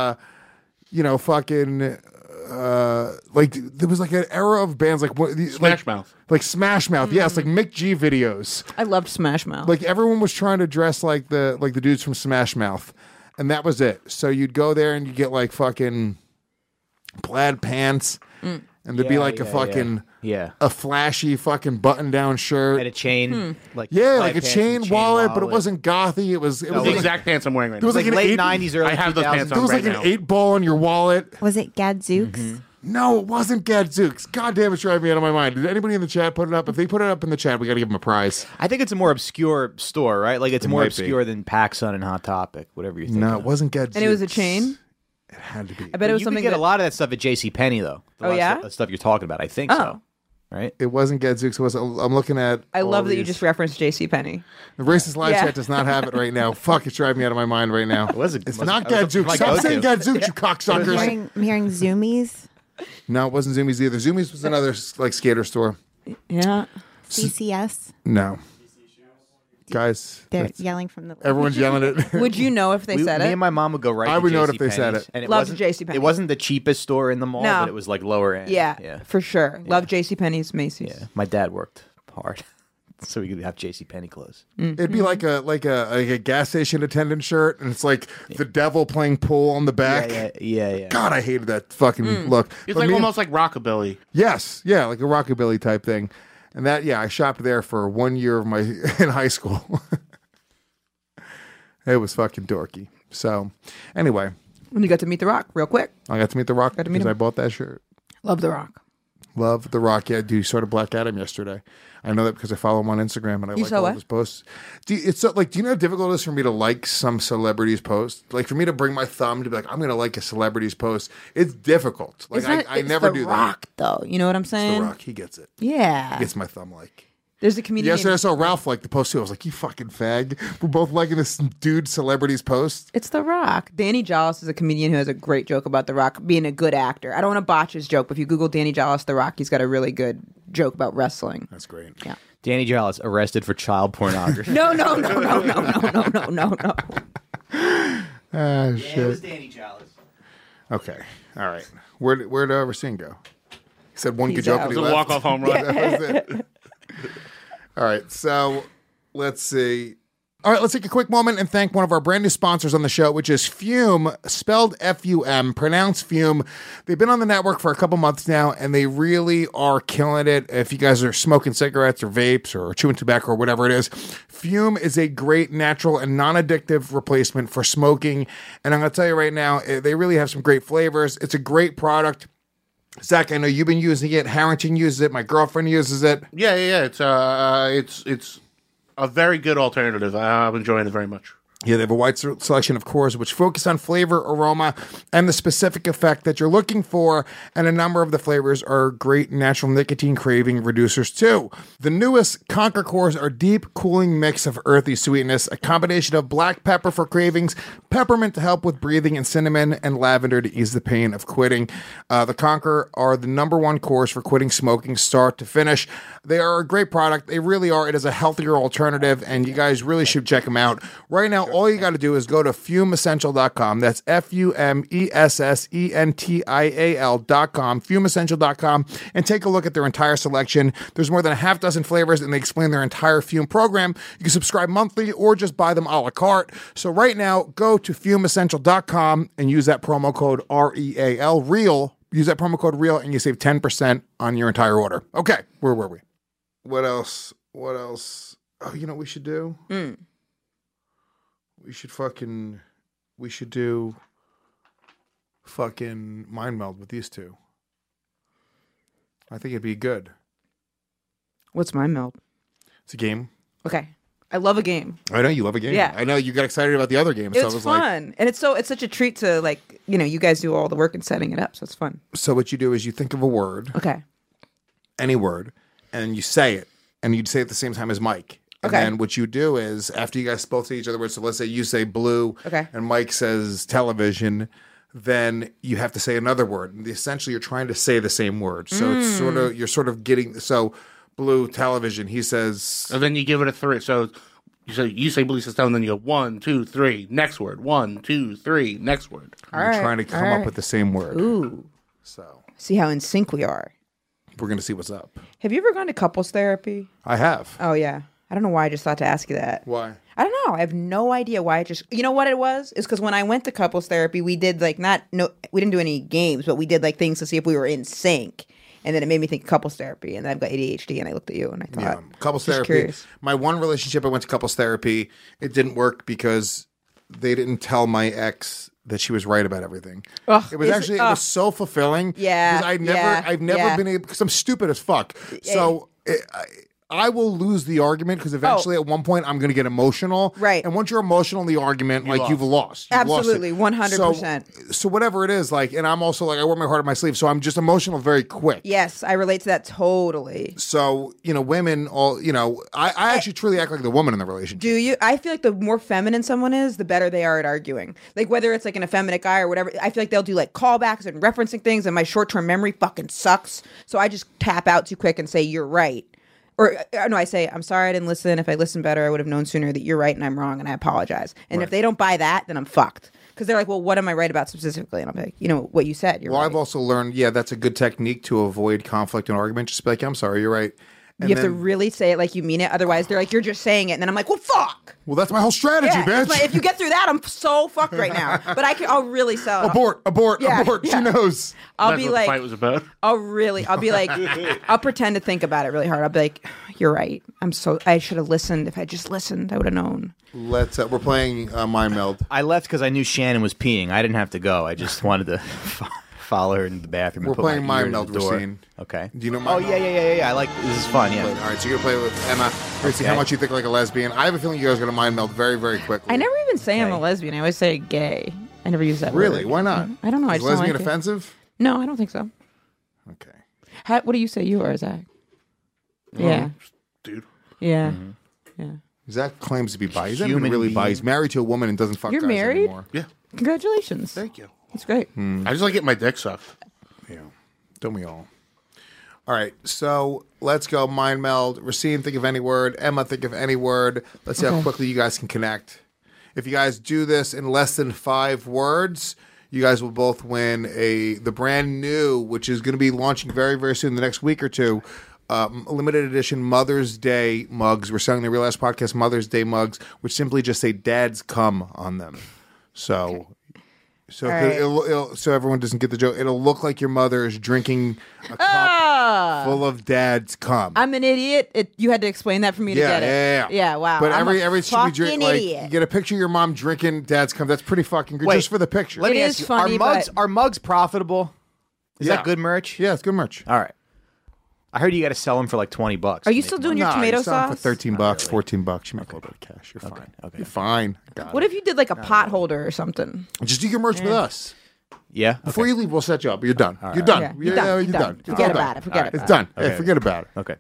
like there was like an era of bands like Smash Mouth. like Smash Mouth. Yes, like Mick G videos. I loved Smash Mouth. Like everyone was trying to dress like the dudes from Smash Mouth, and that was it. So you'd go there and you get like fucking plaid pants, and there'd be like a fucking a flashy fucking button down shirt And a chain. Like like a pants chain and wallet, but it wasn't gothy. It was The like, exact pants I'm wearing right there was now. like an late eight, 90s, early I have those 2000s. pants there on was right like now. an 8-ball in your wallet. Was it Gadzooks? Mm-hmm. No, it wasn't Gadzooks. God damn, it's driving me out of my mind. Did anybody in the chat put it up? If they put it up in the chat, we got to give them a prize. I think it's a more obscure store, right? Like it's more might be. obscure than PacSun and Hot Topic, whatever you think. No, it wasn't Gadzooks. And it was a chain? It had to be. I bet it was You something could get that, a lot of that stuff at JCPenney, though. Oh, yeah? The stuff you're talking about. I think Oh. so. right? It wasn't Gadzooks. It was. I'm looking at. I all love that you these. just referenced JCPenney. The racist live Yeah. chat does not have it right now. Fuck, it's driving me out of my mind right now. It's not Gadzooks. my Stop go-to. saying Gadzooks, you cocksuckers. I'm hearing Zoomies. No, it wasn't Zoomies either. Zoomies was another like skater store. Yeah. CCS. No. Guys, They're yelling from the. everyone's yelling it. Would you know if they said Me it? and my mom would go right. I to would know it if they JCPenney's, said it. And it Love wasn't JCPenney. It wasn't the cheapest store in the mall, No. but it was like lower end. Yeah, for sure. Love JCPenney's, Macy's. Yeah. My dad worked hard, so we could have JCPenney clothes. It'd be like a gas station attendant shirt, and it's like the devil playing pool on the back. Yeah. God, I hated that fucking look. It's But like me- almost like rockabilly. Yes, yeah, like a rockabilly type thing. And that, I shopped there for 1 year of my in high school. It was fucking dorky. So, anyway, When you got to meet The Rock, real quick. I got to meet The Rock to meet because him. I bought that shirt. Love The Rock. Love The Rock. Yeah, dude, you saw Black Adam yesterday. I know that because I follow him on Instagram and I like saw all what? of his posts. Do you know how difficult it is for me to like some celebrities' posts? Like for me to bring my thumb to be like, I'm going to like a celebrity's post. It's difficult. Like I never do The that. Rock, though. You know what I'm saying? The Rock, he gets it. Yeah. He gets my thumb like. There's a comedian. Yesterday I saw Ralph like the post too. I was like, you fucking fag. We're both liking this dude celebrity's post. It's The Rock. Danny Jollis is a comedian who has a great joke about The Rock being a good actor. I don't want to botch his joke, but if you Google Danny Jollis The Rock, he's got a really good joke about wrestling. That's great. Yeah. Danny Jollis arrested for child pornography. No. Ah, shit. Danny Jollis. Okay. All right. Where'd Racine go? He said one He's good joke out. and he It's a left. walk-off home run. That was it. All right, so let's see. All right, let's take a quick moment and thank one of our brand new sponsors on the show, which is Fume, spelled F-U-M, pronounced Fume. They've been on the network for a couple months now, and they really are killing it. If you guys are smoking cigarettes or vapes or chewing tobacco or whatever it is, Fume is a great natural and non-addictive replacement for smoking. And I'm going to tell you right now, they really have some great flavors. It's a great product. Zach, I know you've been using it. Harrington uses it. My girlfriend uses it. Yeah. It's a very good alternative. I'm enjoying it very much. Yeah, they have a wide selection of cores which focus on flavor, aroma, and the specific effect that you're looking for. And a number of the flavors are great natural nicotine craving reducers too. The newest Conquer cores are deep, cooling mix of earthy sweetness, a combination of black pepper for cravings, peppermint to help with breathing, and cinnamon and lavender to ease the pain of quitting. The Conquer are the number one cores for quitting smoking start to finish. They are a great product. They really are. It is a healthier alternative, and you guys really should check them out. Right now, all you got to do is go to FumeEssential.com. That's FumeEssential.com, FumeEssential.com, and take a look at their entire selection. There's more than a half dozen flavors, and they explain their entire Fume program. You can subscribe monthly or just buy them a la carte. So right now, go to FumeEssential.com and use that promo code REAL, REAL. Use that promo code REAL, and you save 10% on your entire order. Okay, where were we? What else? Oh, you know what we should do? We should do fucking mind meld with these two. I think it'd be good. What's my meld? It's a game. Okay. I love a game. I know you love a game. Yeah. I know you got excited about the other game. It's So I was fun. And it's such a treat to you guys do all the work in setting it up, so it's fun. So what you do is you think of a word, Okay. any word, and you say it, and you'd say it at the same time as Mike. And Okay. then what you do is after you guys both say each other words, so let's say you say blue, Okay. and Mike says television, then you have to say another word. And essentially, you're trying to say the same word. So it's you're sort of getting blue television. He says, And then you give it a 3. So you say blue says down, then you go 1, 2, 3, next word. 1, 2, 3, next word. you're trying to come up with the same word. Ooh. So See how in sync we are. we're gonna see what's up. Have you ever gone to couples therapy? I have. Oh, yeah. I don't know why I just thought to ask you that. Why? I don't know. I have no idea why. You know what it was? It's because when I went to couples therapy, we did we didn't do any games, but we did things to see if we were in sync. And then it made me think couples therapy. And then I've got ADHD, and I looked at you and I thought, Yeah, couples just therapy. curious. My one relationship, I went to couples therapy. It didn't work because they didn't tell my ex that she was right about everything. Ugh, it was so fulfilling. Yeah, because I've never yeah, been able, because I'm stupid as fuck. So I will lose the argument because eventually at one point I'm going to get emotional. Right. And once you're emotional in the argument, you've lost. You've Absolutely, lost it. 100%. So whatever it is, like, and I'm also like, I wear my heart on my sleeve, so I'm just emotional very quick. Yes, I relate to that totally. So, women all, I actually truly act like the woman in the relationship. Do you? I feel like the more feminine someone is, the better they are at arguing. Like whether it's like an effeminate guy or whatever, I feel like they'll do like callbacks and referencing things, and my short-term memory fucking sucks. So I just tap out too quick and say, you're right. Or no, I say, I'm sorry I didn't listen. If I listened better, I would have known sooner that you're right and I'm wrong and I apologize. And if they don't buy that, then I'm fucked. Because they're like, well, what am I right about specifically? And I'm like, what you said, you're right. I've also learned, that's a good technique to avoid conflict and argument. Just be like, I'm sorry, you're right. And you have to really say it like you mean it. Otherwise, they're like, you're just saying it. And then I'm like, well, fuck. Well, that's my whole strategy, bitch. If you get through that, I'm so fucked right now. But I'll really sell it. Abort. Yeah. She knows. I'll That's be what like, the fight was about. I'll be like, I'll pretend to think about it really hard. I'll be like, you're right. I should have listened. If I just listened, I would have known. We're playing Mind Meld. I left because I knew Shannon was peeing. I didn't have to go. I just wanted to follow her into the bathroom. We're and put playing my ear Mind to Meld, the door. Racine. Okay. Do you know Oh, Mind yeah. I like this is fun, yeah. All right, so you're going to play with Emma. We're going to see how much you think like a lesbian. I have a feeling you guys are going to Mind Meld very, very quickly. I never even say I'm a lesbian. I always say gay. I never use that word. Really? Why not? I don't know. I Is just don't lesbian like it. offensive? No, I don't think so. Okay. What do you say you are, Zach? Yeah. Dude. Yeah. Mm-hmm. Yeah. Zach claims to be bi. He's not even Human really bi. being. He's married to a woman and doesn't fuck You're guys married? anymore. Yeah. Congratulations. Thank you. That's great. Hmm. I just like getting my dick sucked. Yeah. Don't we all? All right, so let's go Mind Meld. Racine, think of any word. Emma, think of any word. Let's see how quickly you guys can connect. If you guys do this in less than 5 words, you guys will both win the brand new, which is going to be launching very, very soon, the next week or two, limited edition Mother's Day mugs. We're selling the Real Ass Podcast Mother's Day mugs, which simply just say "Dads Come" on them. So. So so everyone doesn't get the joke. It'll look like your mother is drinking a cup full of dad's cum. I'm an idiot. You had to explain that for me to get it. Yeah, wow. But I'm every fucking drink, like, idiot. you get a picture of your mom drinking dad's cum. That's pretty fucking good, Wait, just for the picture. Let me It ask is you, funny, but- are mugs profitable? Is Yeah. that good merch? Yeah, it's good merch. All right. I heard you got to sell them for like $20. Are you still doing your tomato you sell them sauce? for $13, $14. You make a little bit of cash. You're fine. okay. You're fine. Got What it. if you did like a pot holder or something? Just do your merch with us. Yeah. Before you leave, we'll set you up. You're done. You're done. Yeah, you're done. You're done. It's Forget all about done. it. Forget It's about done. Okay. Yeah, forget about it. Okay.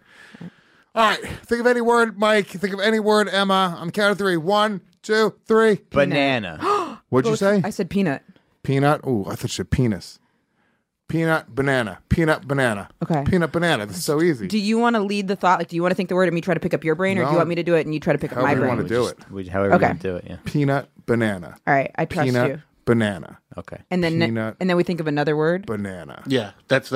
All right. Think of any word, Mike. Think of any word, Emma. On the count of 3. 1, 2, 3. Banana. What'd you say? I said peanut. Peanut. Ooh, I thought you said penis. Peanut, banana. Peanut, banana. Okay. Peanut, banana. That's so easy. Do you want to lead the thought? Like, do you want to think the word and me try to pick up your brain, or do No. you want me to do it and you try to pick up However my you brain? wanna do it. However Okay. you want to do it, yeah. Peanut, banana. All right, I trust Peanut, you. banana. Okay. And then Peanut. and then we think of another word. Banana. Yeah, that's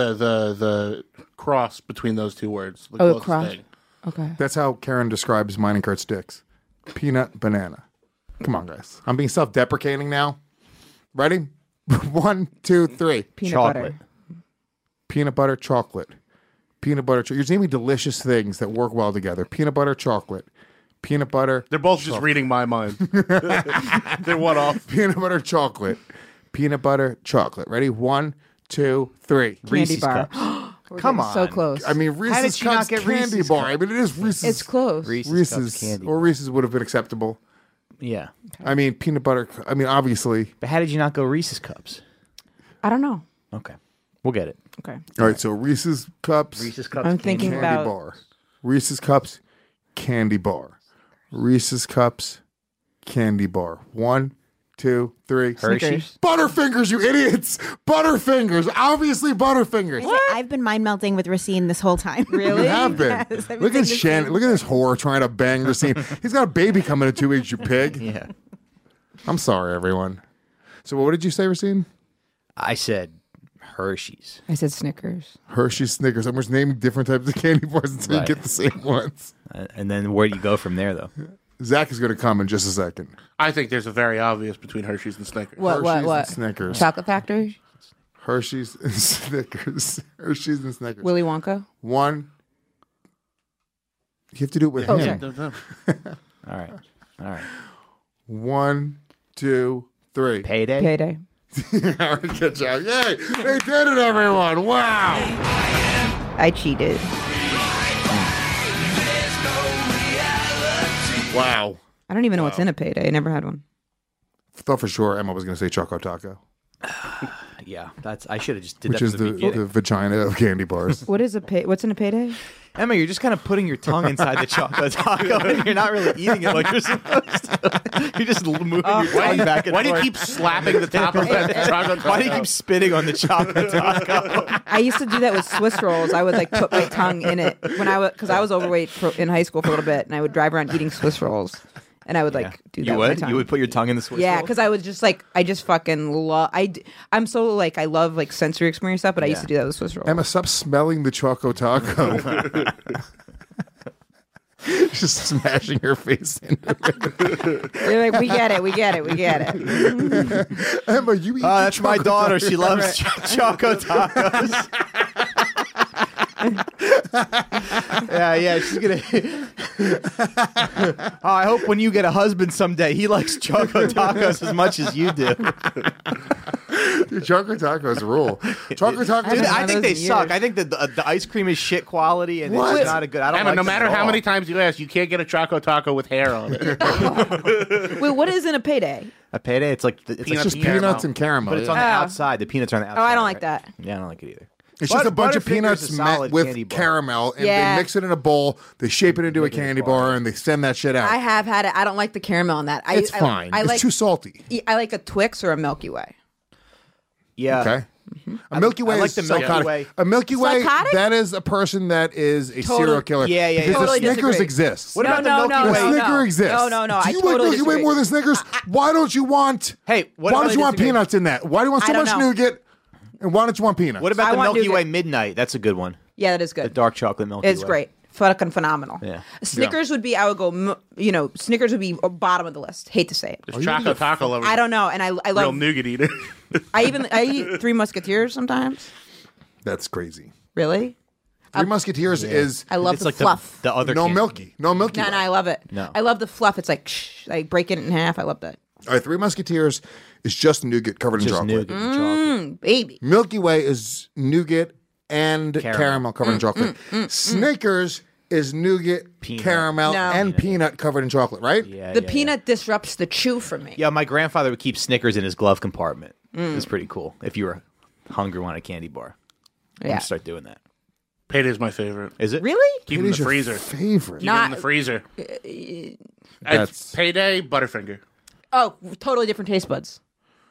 the cross between those two words. The Oh, closest cross. thing. Okay. That's how Karen describes mine and Kurt's dicks. Peanut, banana. Come on, guys. I'm being self-deprecating now. Ready? 1, 2, 3. Peanut Chocolate. butter. Peanut butter, chocolate. Peanut butter. You're naming delicious things that work well together. Peanut butter, chocolate. Peanut butter. They're both just reading my mind. They're one off. Peanut butter, chocolate. Peanut butter, chocolate. Ready? 1, 2, 3. Candy Reese's bar. Cups. We're Come getting so on. close. I mean, did Reese's she not Cups get candy Reese's bar. Cups? I mean, it is Reese's. it's close. Reese's Cups Reese's candy. or Reese's would have been acceptable. Yeah. I mean, peanut butter. I mean, obviously. But how did you not go Reese's Cups? I don't know. Okay. We'll get it. Okay. All right, so Reese's Cups. Reese's Cups. I'm candy thinking candy about bar. Reese's Cups, candy bar. Reese's Cups, candy bar. 1, 2, 3. Hershey's. Butterfingers, you idiots! Butterfingers, obviously Butterfingers. I've been mind melting with Racine this whole time. Really? You have been. Yes, I've been Look saying at the Shannon. same Look at this whore trying to bang Racine. He's got a baby coming in 2 weeks. You pig. Yeah. I'm sorry, everyone. So what did you say, Racine? I said Hershey's. I said Snickers. Hershey's, Snickers. I'm just naming different types of candy bars until you Right. get the same ones. And then where do you go from there, though? Zach is going to come in just a second. I think there's a very obvious between Hershey's and Snickers. What? Hershey's and Snickers. Chocolate Factory. Hershey's and Snickers. Hershey's and Snickers. Willy Wonka. 1. You have to do it with Oh, him. sorry. All right. All right. 1, 2, 3. Payday? Payday. All right, good job. Yay! They did it, everyone. Wow. I cheated. Wow. I don't even know what's in a payday. I never had one. Thought for sure Emma was going to say Choco Taco, Yeah, I should have just did which that is from the the beginning. vagina of candy bars. What's in a payday? Emma, you're just kind of putting your tongue inside the chocolate taco, and you're not really eating it like you're supposed to. You're just moving your tongue back and Why do you forth. keep slapping the top of that chocolate Why do you taco? keep spitting on the chocolate taco? I used to do that with Swiss rolls. I would like put my tongue in it when because I was overweight in high school for a little bit, and I would drive around eating Swiss rolls, and I would like do that. You with my would? tongue. You would put your tongue in the Swiss Yeah, roll? because I was just like, I just fucking love. I'm so like, I love like sensory experience stuff, but I used to do that with Swiss rolls. Emma, stop smelling the Choco Taco. Just smashing your face into it. They're like, we get it. Emma, you eat Oh, that's my Choco daughter. Taco. She loves choco tacos. Yeah, she's gonna. Oh, I hope when you get a husband someday, he likes choco tacos as much as you do. Dude, Choco Tacos rule. Choco Tacos. Dude, I had think those they in suck. years. I think that the ice cream is shit quality and What? it's not a good. I don't Emma, like no them matter at how all. many times you ask, you can't get a Choco Taco with hair on it. Wait, what is in a payday? A payday, it's like it's Peanuts like just and caramel. peanuts and caramel. but it's yeah. on the Oh. outside. The peanuts are on the outside. I don't like right? that. Yeah, I don't like it either. It's just a bunch of Butterfinger's peanuts a met solid with candy bar. caramel, and Yeah. they mix it in a bowl. They shape it into a candy bar, and they send that shit out. I have had it. I don't like the caramel in that. It's fine. I It's like too salty. I like a Twix or a Milky Way. Yeah. Okay. A Milky Way I like is the Milky psychotic. Way. A Milky Way, Psychotic? that is a person that is a serial killer. Yeah, yeah, Because yeah. Totally the Snickers disagree. exists. What about the No, Milky no, The Way? no, Snicker exists. No. Do I you like totally Milky Way disagree. more than Snickers? Why don't you want? Hey, what why about don't you want disagree. peanuts in that? Why do you want so I don't much know. nougat? And why don't you want peanuts? What about I the want Milky nougat. Way Midnight? That's a good one. Yeah, that is The good. dark chocolate Milky It's Way. great. Fucking phenomenal. Yeah. Snickers would be. I would go. Snickers would be bottom of the list. Hate to say it. There's Choco Taco lovers. I don't know, and I Real love. nougat eater. I eat Three Musketeers sometimes. That's crazy. Really, Three Musketeers is I love It's the like fluff. the other no candy. Milky. No Milky No, Way. I love it. No. I love the fluff. It's like shh, like break it in half. I love that. All right, Three Musketeers is just nougat covered in Just chocolate. nougat and chocolate. Baby. Milky Way is nougat and caramel covered in chocolate. Snickers is nougat, Peanut. caramel, No. and peanut covered in chocolate, right? Yeah, The yeah, peanut disrupts the chew for me. Yeah, my grandfather would keep Snickers in his glove compartment. It's pretty cool. If you were hungry, want a candy bar, I'm Yeah. gonna start doing that. Payday's my favorite. Is it Really? Keep It them in is the your freezer. favorite. Keep Not- them in the freezer. That's- It's Payday, Butterfinger. Oh, totally different taste buds.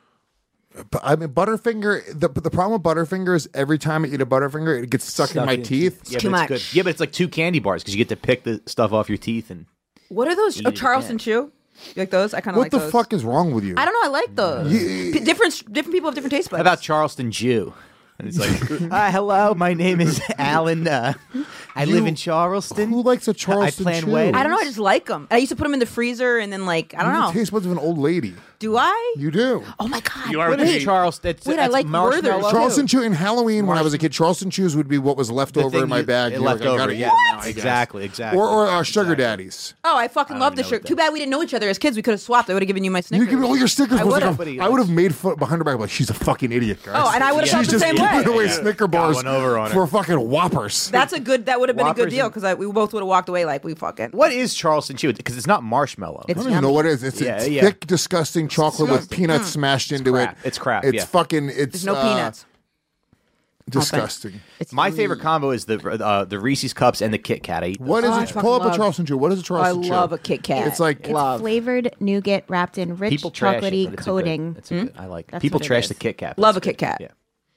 But, I mean, Butterfinger. The problem with Butterfinger is every time I eat a Butterfinger, it gets stuck in my teeth. Yeah, too but much. it's good. Yeah, but it's like 2 candy bars because you get to pick the stuff off your teeth and. What are those? Eat Oh, it Charleston again. Chew. You like those? I kind of What like the those. fuck is wrong with you? I don't know. I like those. Different people have different taste buds. How about Charleston Jew? And it's like, hi, hello, my name is Alan. I live in Charleston. Who likes a Charleston plan Chew? weddings. I don't know. I just like them. I used to put them in the freezer and then like I don't You know. have the taste buds of an old lady. Do I? You do. Oh my god. You are What is the- Charleston? It's, Wait, I it's like marshmallow. Werther's. Charleston Chew in Halloween when I was a kid. Charleston Chews would be what was left The over thing in my you- bag. It You're left like, I over. gotta Yeah, eat it. no, exactly. Or sugar daddies. Oh, I fucking love the know sugar. what Too bad we didn't know each other as kids. We could have swapped. I would have given you my You Snickers. give me all your stickers. I was would've. like, I would have made fun behind her back like she's a fucking idiot, guys. Oh, and I would have felt She's the just same giving way. away Snicker bars one over on her. for fucking Whoppers. That's a good. That would have been a good Whoppers deal and- because we both would have walked away like we fucking. What is Charleston Chew? Because it's not marshmallow. I don't even know what it is. It's Yeah, a yeah. thick, disgusting chocolate with peanuts smashed into crap. it. It's crap, It's yeah. fucking. It's There's no peanuts. Disgusting. It's My favorite combo is the Reese's Cups and the Kit Kat. I eat those. What is I it? fucking Pull up a love- Charleston Chew. What is a I Charleston Chew? love a Kit Kat. It's like love. Flavored nougat wrapped in rich People trash it, chocolatey but it's coating. A good, I like. That's People what it trash is. the Kit Kat. but Love it's a Kit Kat. Yeah.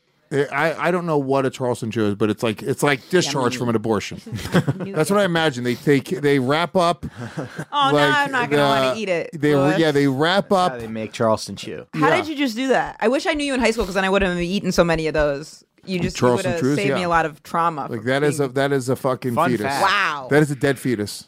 I don't know what a Charleston Chew is, but it's like discharge from an abortion. That's what I imagine. They wrap up. Oh, like, now I'm not gonna want to eat it. Louis. They wrap How up. they make Charleston Chew. How yeah. did you just do that? I wish I knew you in high school because then I wouldn't have eaten so many of those. You would Charleston have Chews, saved yeah. me a lot of trauma. Like from that is being- a fucking Fun fetus. fact. Wow. That is a dead fetus.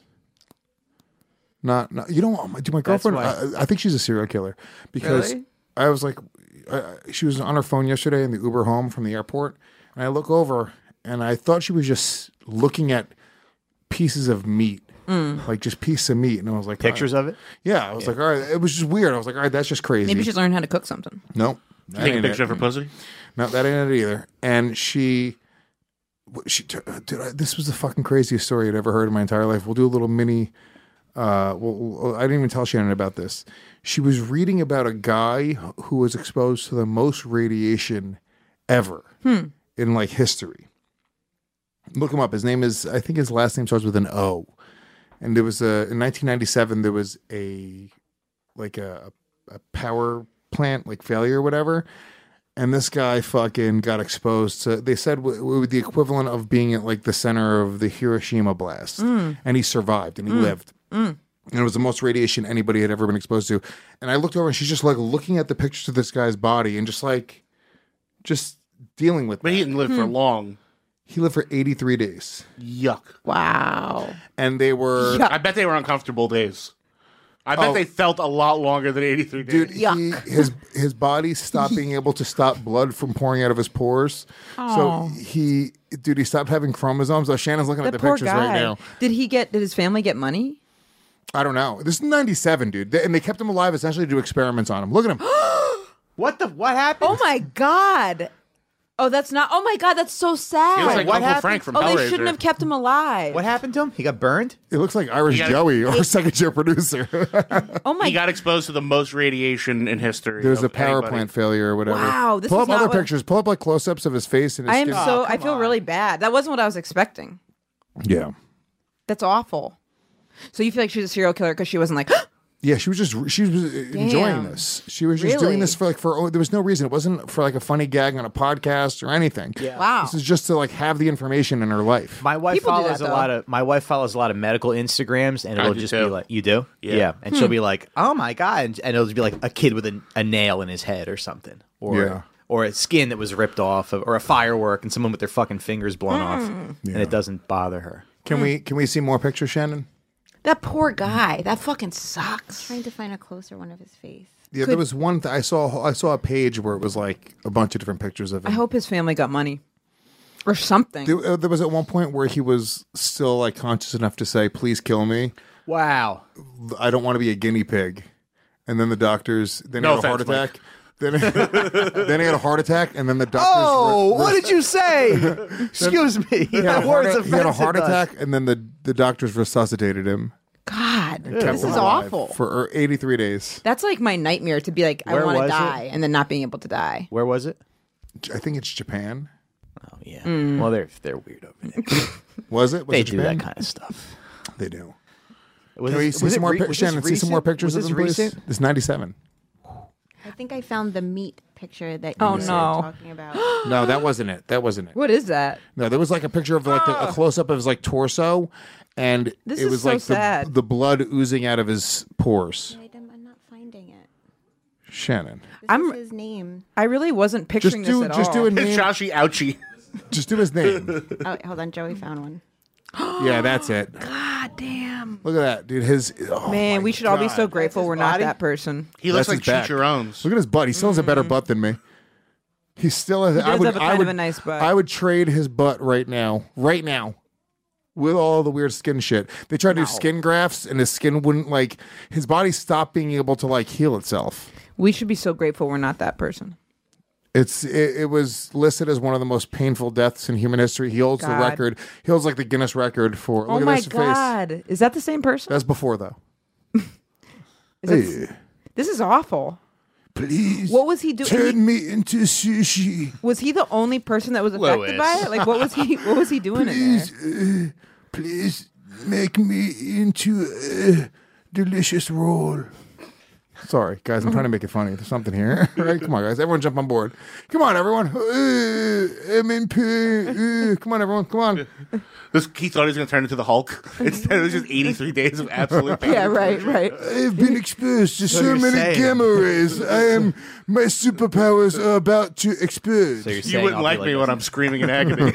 Not you know do my girlfriend? why- I think she's a serial killer because Really? I was like, she was on her phone yesterday in the Uber home from the airport, and I look over and I thought she was just looking at pieces of meat, like just pieces of meat, and I was like, Pictures of it. Yeah, I was like, all right, it was just weird. I was like, all right, that's just crazy. Maybe she's learned how to cook something. Nope. that Take a ain't picture it. of her pussy. No, that ain't it either. And dude, this was the fucking craziest story I'd ever heard in my entire life. We'll do a little mini Well, I didn't even tell Shannon about this. She was reading about a guy who was exposed to the most radiation ever in like history. Look him up. His name is, I think his last name starts with an O. And there was in 1997, there was a power plant like failure or whatever. And this guy fucking got exposed to, they said, with the equivalent of being at like the center of the Hiroshima blast. And he survived and he lived. And it was the most radiation anybody had ever been exposed to. And I looked over and she's just like looking at the pictures of this guy's body and just dealing with But that. he didn't live for long. He lived for 83 days. Yuck. Wow. And they were... I bet they were uncomfortable days. I bet they felt a lot longer than 83 days. Dude, his body stopped being able to stop blood from pouring out of his pores. So he stopped having chromosomes. Oh, Shannon's looking at the poor pictures guy. right now. Did his family get money? I don't know. This is 97, dude. And they kept him alive essentially to do experiments on him. Look at him. What happened? Oh my God. Oh, that's not. Oh my God, that's so sad. He was like what Uncle happened? Frank from Oh, Hellraiser. they shouldn't have kept him alive. What happened to him? He got burned? It looks like Irish Joey, our second year producer. Oh my He got exposed to the most radiation in history. There's of a power anybody. plant failure or whatever. Wow, this Pull is up not other what- pictures. Pull up like close-ups of his face and his I am skin. so. I feel really bad. That wasn't what I was expecting. Yeah. That's awful. So you feel like she's a serial killer because she wasn't like, Yeah, she was enjoying this. She was just Really? doing this for there was no reason. It wasn't for like a funny gag on a podcast or anything. Yeah. wow. This is just to like have the information in her life. My wife People do follows that, a lot of medical Instagrams, and it'll do just too. be like, you do, Yeah. and she'll be like, oh my God, and it'll just be like a kid with a nail in his head or something, or a skin that was ripped off, or a firework, and someone with their fucking fingers blown off, and it doesn't bother her. Can we see more pictures, Shannon? That poor guy. That fucking sucks. Trying to find a closer one of his face. Yeah, there was one. I saw a page where it was like a bunch of different pictures of I him. hope his family got money or something. There was at one point where he was still like conscious enough to say, "Please kill me. Wow. I don't want to be a guinea pig." And then the doctors. Then he No had a heart offense, Mike. attack. Then he had a heart attack, and then the doctors. Oh, were- what did you say? Excuse me. He had a Words heart, he had a offensive heart us. attack, and then the doctors resuscitated him. God, Kept this him is alive awful. for 83 days. That's like my nightmare to be like, I Where want to was it? die, and then not being able to die. Where was it? I think it's Japan. Oh yeah. Mm. Well, they're weird over there. Was it? Was They it do Japan? that kind of stuff. They do. Was Can we this- see was some it more re- pictures? was this Shannon, see some more recent? pictures Was of this them, please? recent? It's 97. I think I found the meat picture that you Oh, were no. talking about. No, that wasn't it. That wasn't it. What is that? No, there was like a picture of like a close up of his like torso, and This it is was so like sad. the blood oozing out of his pores. I'm not finding it. Shannon, This I'm- is his name. I really wasn't just picturing do this at just all. do a It's name. Shashi Ouchie. Just do his name. Oh, hold on. Joey found one. Yeah, that's it. God damn. Look at that, dude. His Man, my we should all be so God. grateful his we're not body? that person. He looks That's like his back. Chicharrones. Look at his butt. He still has a better butt than me. He still has. He does have a kind of a nice butt. I would trade his butt right now, with all the weird skin shit. They tried to do skin grafts, and his skin wouldn't like. His body stopped being able to like heal itself. We should be so grateful we're not that person. It was listed as one of the most painful deaths in human history. He holds the God. record. He holds like the Guinness record for. Oh Look my at this face. God. Is that the same person? That's before though. Is that- This is awful. Please. What was he doing? me into sushi. Was he the only person that was affected by it? Like, what was he doing in there? Please make me into a delicious roll. Sorry, guys. I'm trying to make it funny. There's something here. Right? Come on, guys. Everyone jump on board. Come on, everyone. I'm in pain. Come on, everyone. Come on. He thought he was going to turn into the Hulk. Instead, it was just 83 days of absolute pain. Yeah, right. I've been exposed to so you're many saying. gamma rays. My superpowers are about to explode. So you're You saying wouldn't I'll like be me when I'm screaming in agony.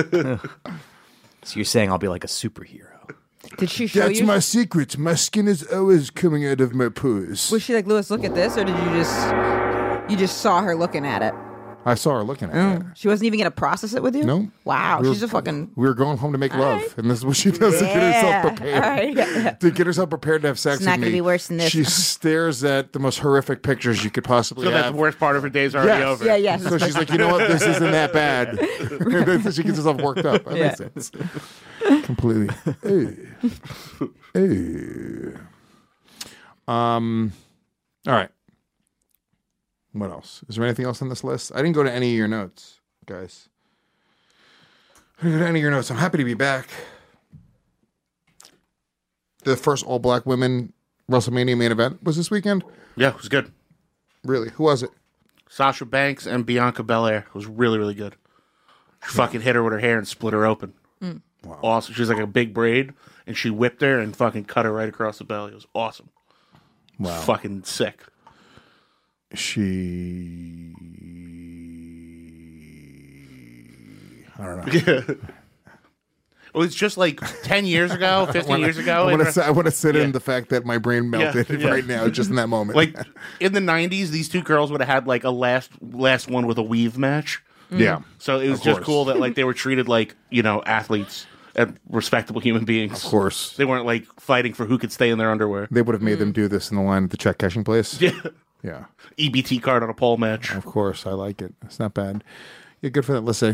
So you're saying I'll be like a superhero? Did she show That's you? my secret. My skin is always coming out of my pores. Was she like, Lewis, look at this, or did you just saw her looking at it? I saw her looking at it. She wasn't even gonna process it with you. No. Wow, We were- she's a fucking. We were going home to make love, right. and this is what she does to get herself prepared. All right. Yeah. To get herself prepared to have sex It's not with gonna me. be worse than this. She stares at the most horrific pictures you could possibly So that the have. worst part of her day's already Yes. over. Yeah. Yes. So she's like, you know what? This isn't that bad. And then she gets herself worked up. That Yeah. makes sense. Completely. All right. What else? Is there anything else on this list? I didn't go to any of your notes, guys. I didn't go to any of your notes. I'm happy to be back. The first all black women WrestleMania main event was this weekend. Yeah, it was good. Really? Who was it? Sasha Banks and Bianca Belair. It was really, really good. She fucking hit her with her hair and split her open. Wow. Awesome. She was like a big braid, and she whipped her and fucking cut her right across the belly. It was awesome. Wow. Fucking sick. I don't know. It was just like 10 years ago, 15 years ago. I want to sit in the fact that my brain melted right now, just in that moment. Like, in the 90s, these two girls would have had like a last one with a weave match. Yeah. So it was just cool that like they were treated like, athletes and respectable human beings. Of course. They weren't like fighting for who could stay in their underwear. They would have made them do this in the line at the check cashing place. Yeah. Yeah. EBT card on a pole match. Of course. I like it. It's not bad. Yeah, good for that. Let's see.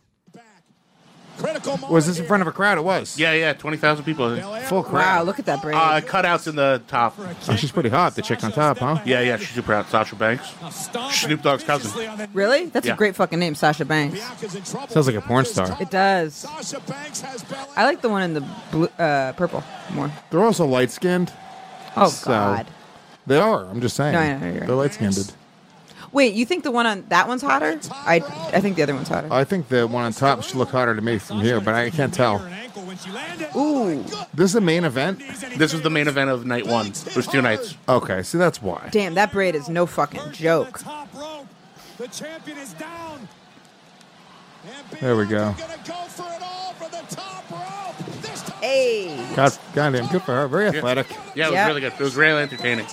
Was this in front of a crowd? It was. Yeah, 20,000 people. Full crowd. Wow, look at that braid. Cutouts in the top. Oh, she's pretty hot, the chick on top, huh? Yeah, she's super hot. Sasha Banks. Snoop Dogg's cousin. Really? That's a great fucking name, Sasha Banks. Sounds like a porn star. It does. I like the one in the blue, purple more. They're also light-skinned. Oh, God. They are. I'm just saying. No, I know, you're right. They're light-skinned. Wait, you think the one on that one's hotter? I think the other one's hotter. I think the one on top should look hotter to me from here, but I can't tell. Ooh. This is the main event? This was the main event of night one. It was 2 nights. Okay, see, that's why. Damn, that braid is no fucking joke. The champion is down. There we go. Hey. Goddamn, good for her. Very athletic. Yeah, it was really good. It was really entertaining.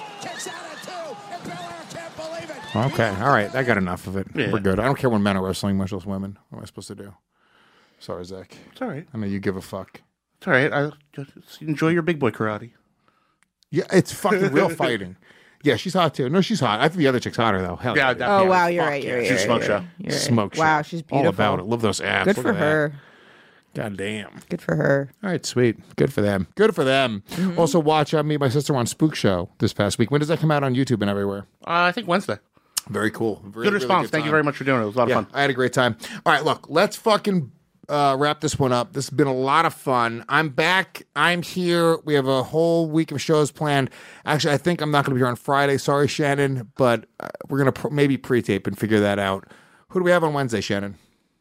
Okay, all right. I got enough of it. Yeah. We're good. I don't care when men are wrestling, much less women. What am I supposed to do? Sorry, Zach. It's all right. I know you give a fuck. It's all right. I just enjoy your big boy karate. Yeah, it's fucking real fighting. Yeah, she's hot too. No, she's hot. I think the other chick's hotter though. Hell yeah. yeah. Oh wow, you're right. You're right. She's smoke show. Smoke show. Wow, she's beautiful. All about it. Love those abs. Good Look for at that. her. God damn. Good for her. All right, sweet. Good for them. Good for them. Mm-hmm. Also, watch me and my sister on Spook Show this past week. When does that come out on YouTube and everywhere? I think Wednesday. Very cool. Good response. Thank you very much for doing it. It was a lot of fun. I had a great time. All right, look, let's fucking wrap this one up. This has been a lot of fun. I'm back. I'm here. We have a whole week of shows planned. Actually, I think I'm not going to be here on Friday. Sorry, Shannon, but we're going to maybe pre-tape and figure that out. Who do we have on Wednesday, Shannon?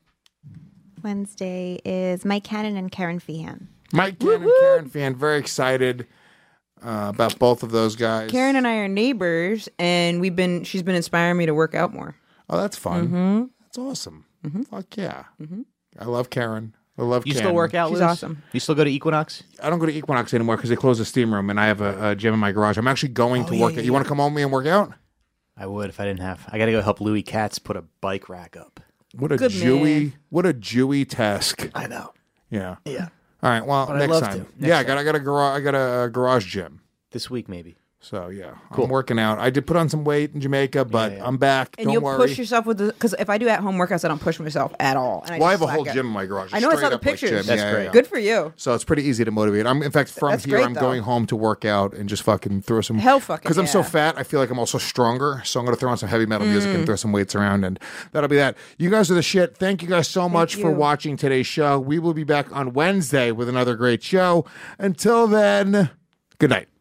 Wednesday is Mike Cannon and Karen Feehan. Mike Cannon and Karen Feehan. Very excited about both of those guys. Karen and I are neighbors, and she's been inspiring me to work out more. Oh, that's fun. Mm-hmm. That's awesome. Mm-hmm. Fuck yeah. Mm-hmm. I love Karen. I love You Karen. still work out, She's Liz? awesome. You still go to Equinox? I don't go to Equinox anymore because they closed the steam room, and I have a gym in my garage. I'm actually going to work out. You want to come home with me and work out? I would if I didn't have. I got to go help Louis Katz put a bike rack up. What a Good Jewy, man. what a Jewy task. I know. Yeah. Yeah. All right. Well, But I'd next love time. to. Yeah, I Next got a garage gym. This week, maybe. So yeah, Cool. I'm working out. I did put on some weight in Jamaica, but yeah. I'm back. And don't you'll worry. push yourself with because if I do at home workouts, I don't push myself at all. And Well, I just have a whole slack gym it. in my garage. I know, I saw Straight the up, like, pictures. gym. That's Yeah, great. yeah. Good for you. So it's pretty easy to motivate. In fact, from That's here, great, I'm though. going home to work out and just fucking throw some. Hell fucking Because I'm so yeah. fat, I feel like I'm also stronger. So I'm going to throw on some heavy metal music and throw some weights around, and that'll be that. You guys are the shit. Thank you guys so much for you. watching today's show. We will be back on Wednesday with another great show. Until then, good night.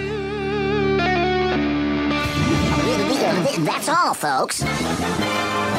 That's all, folks.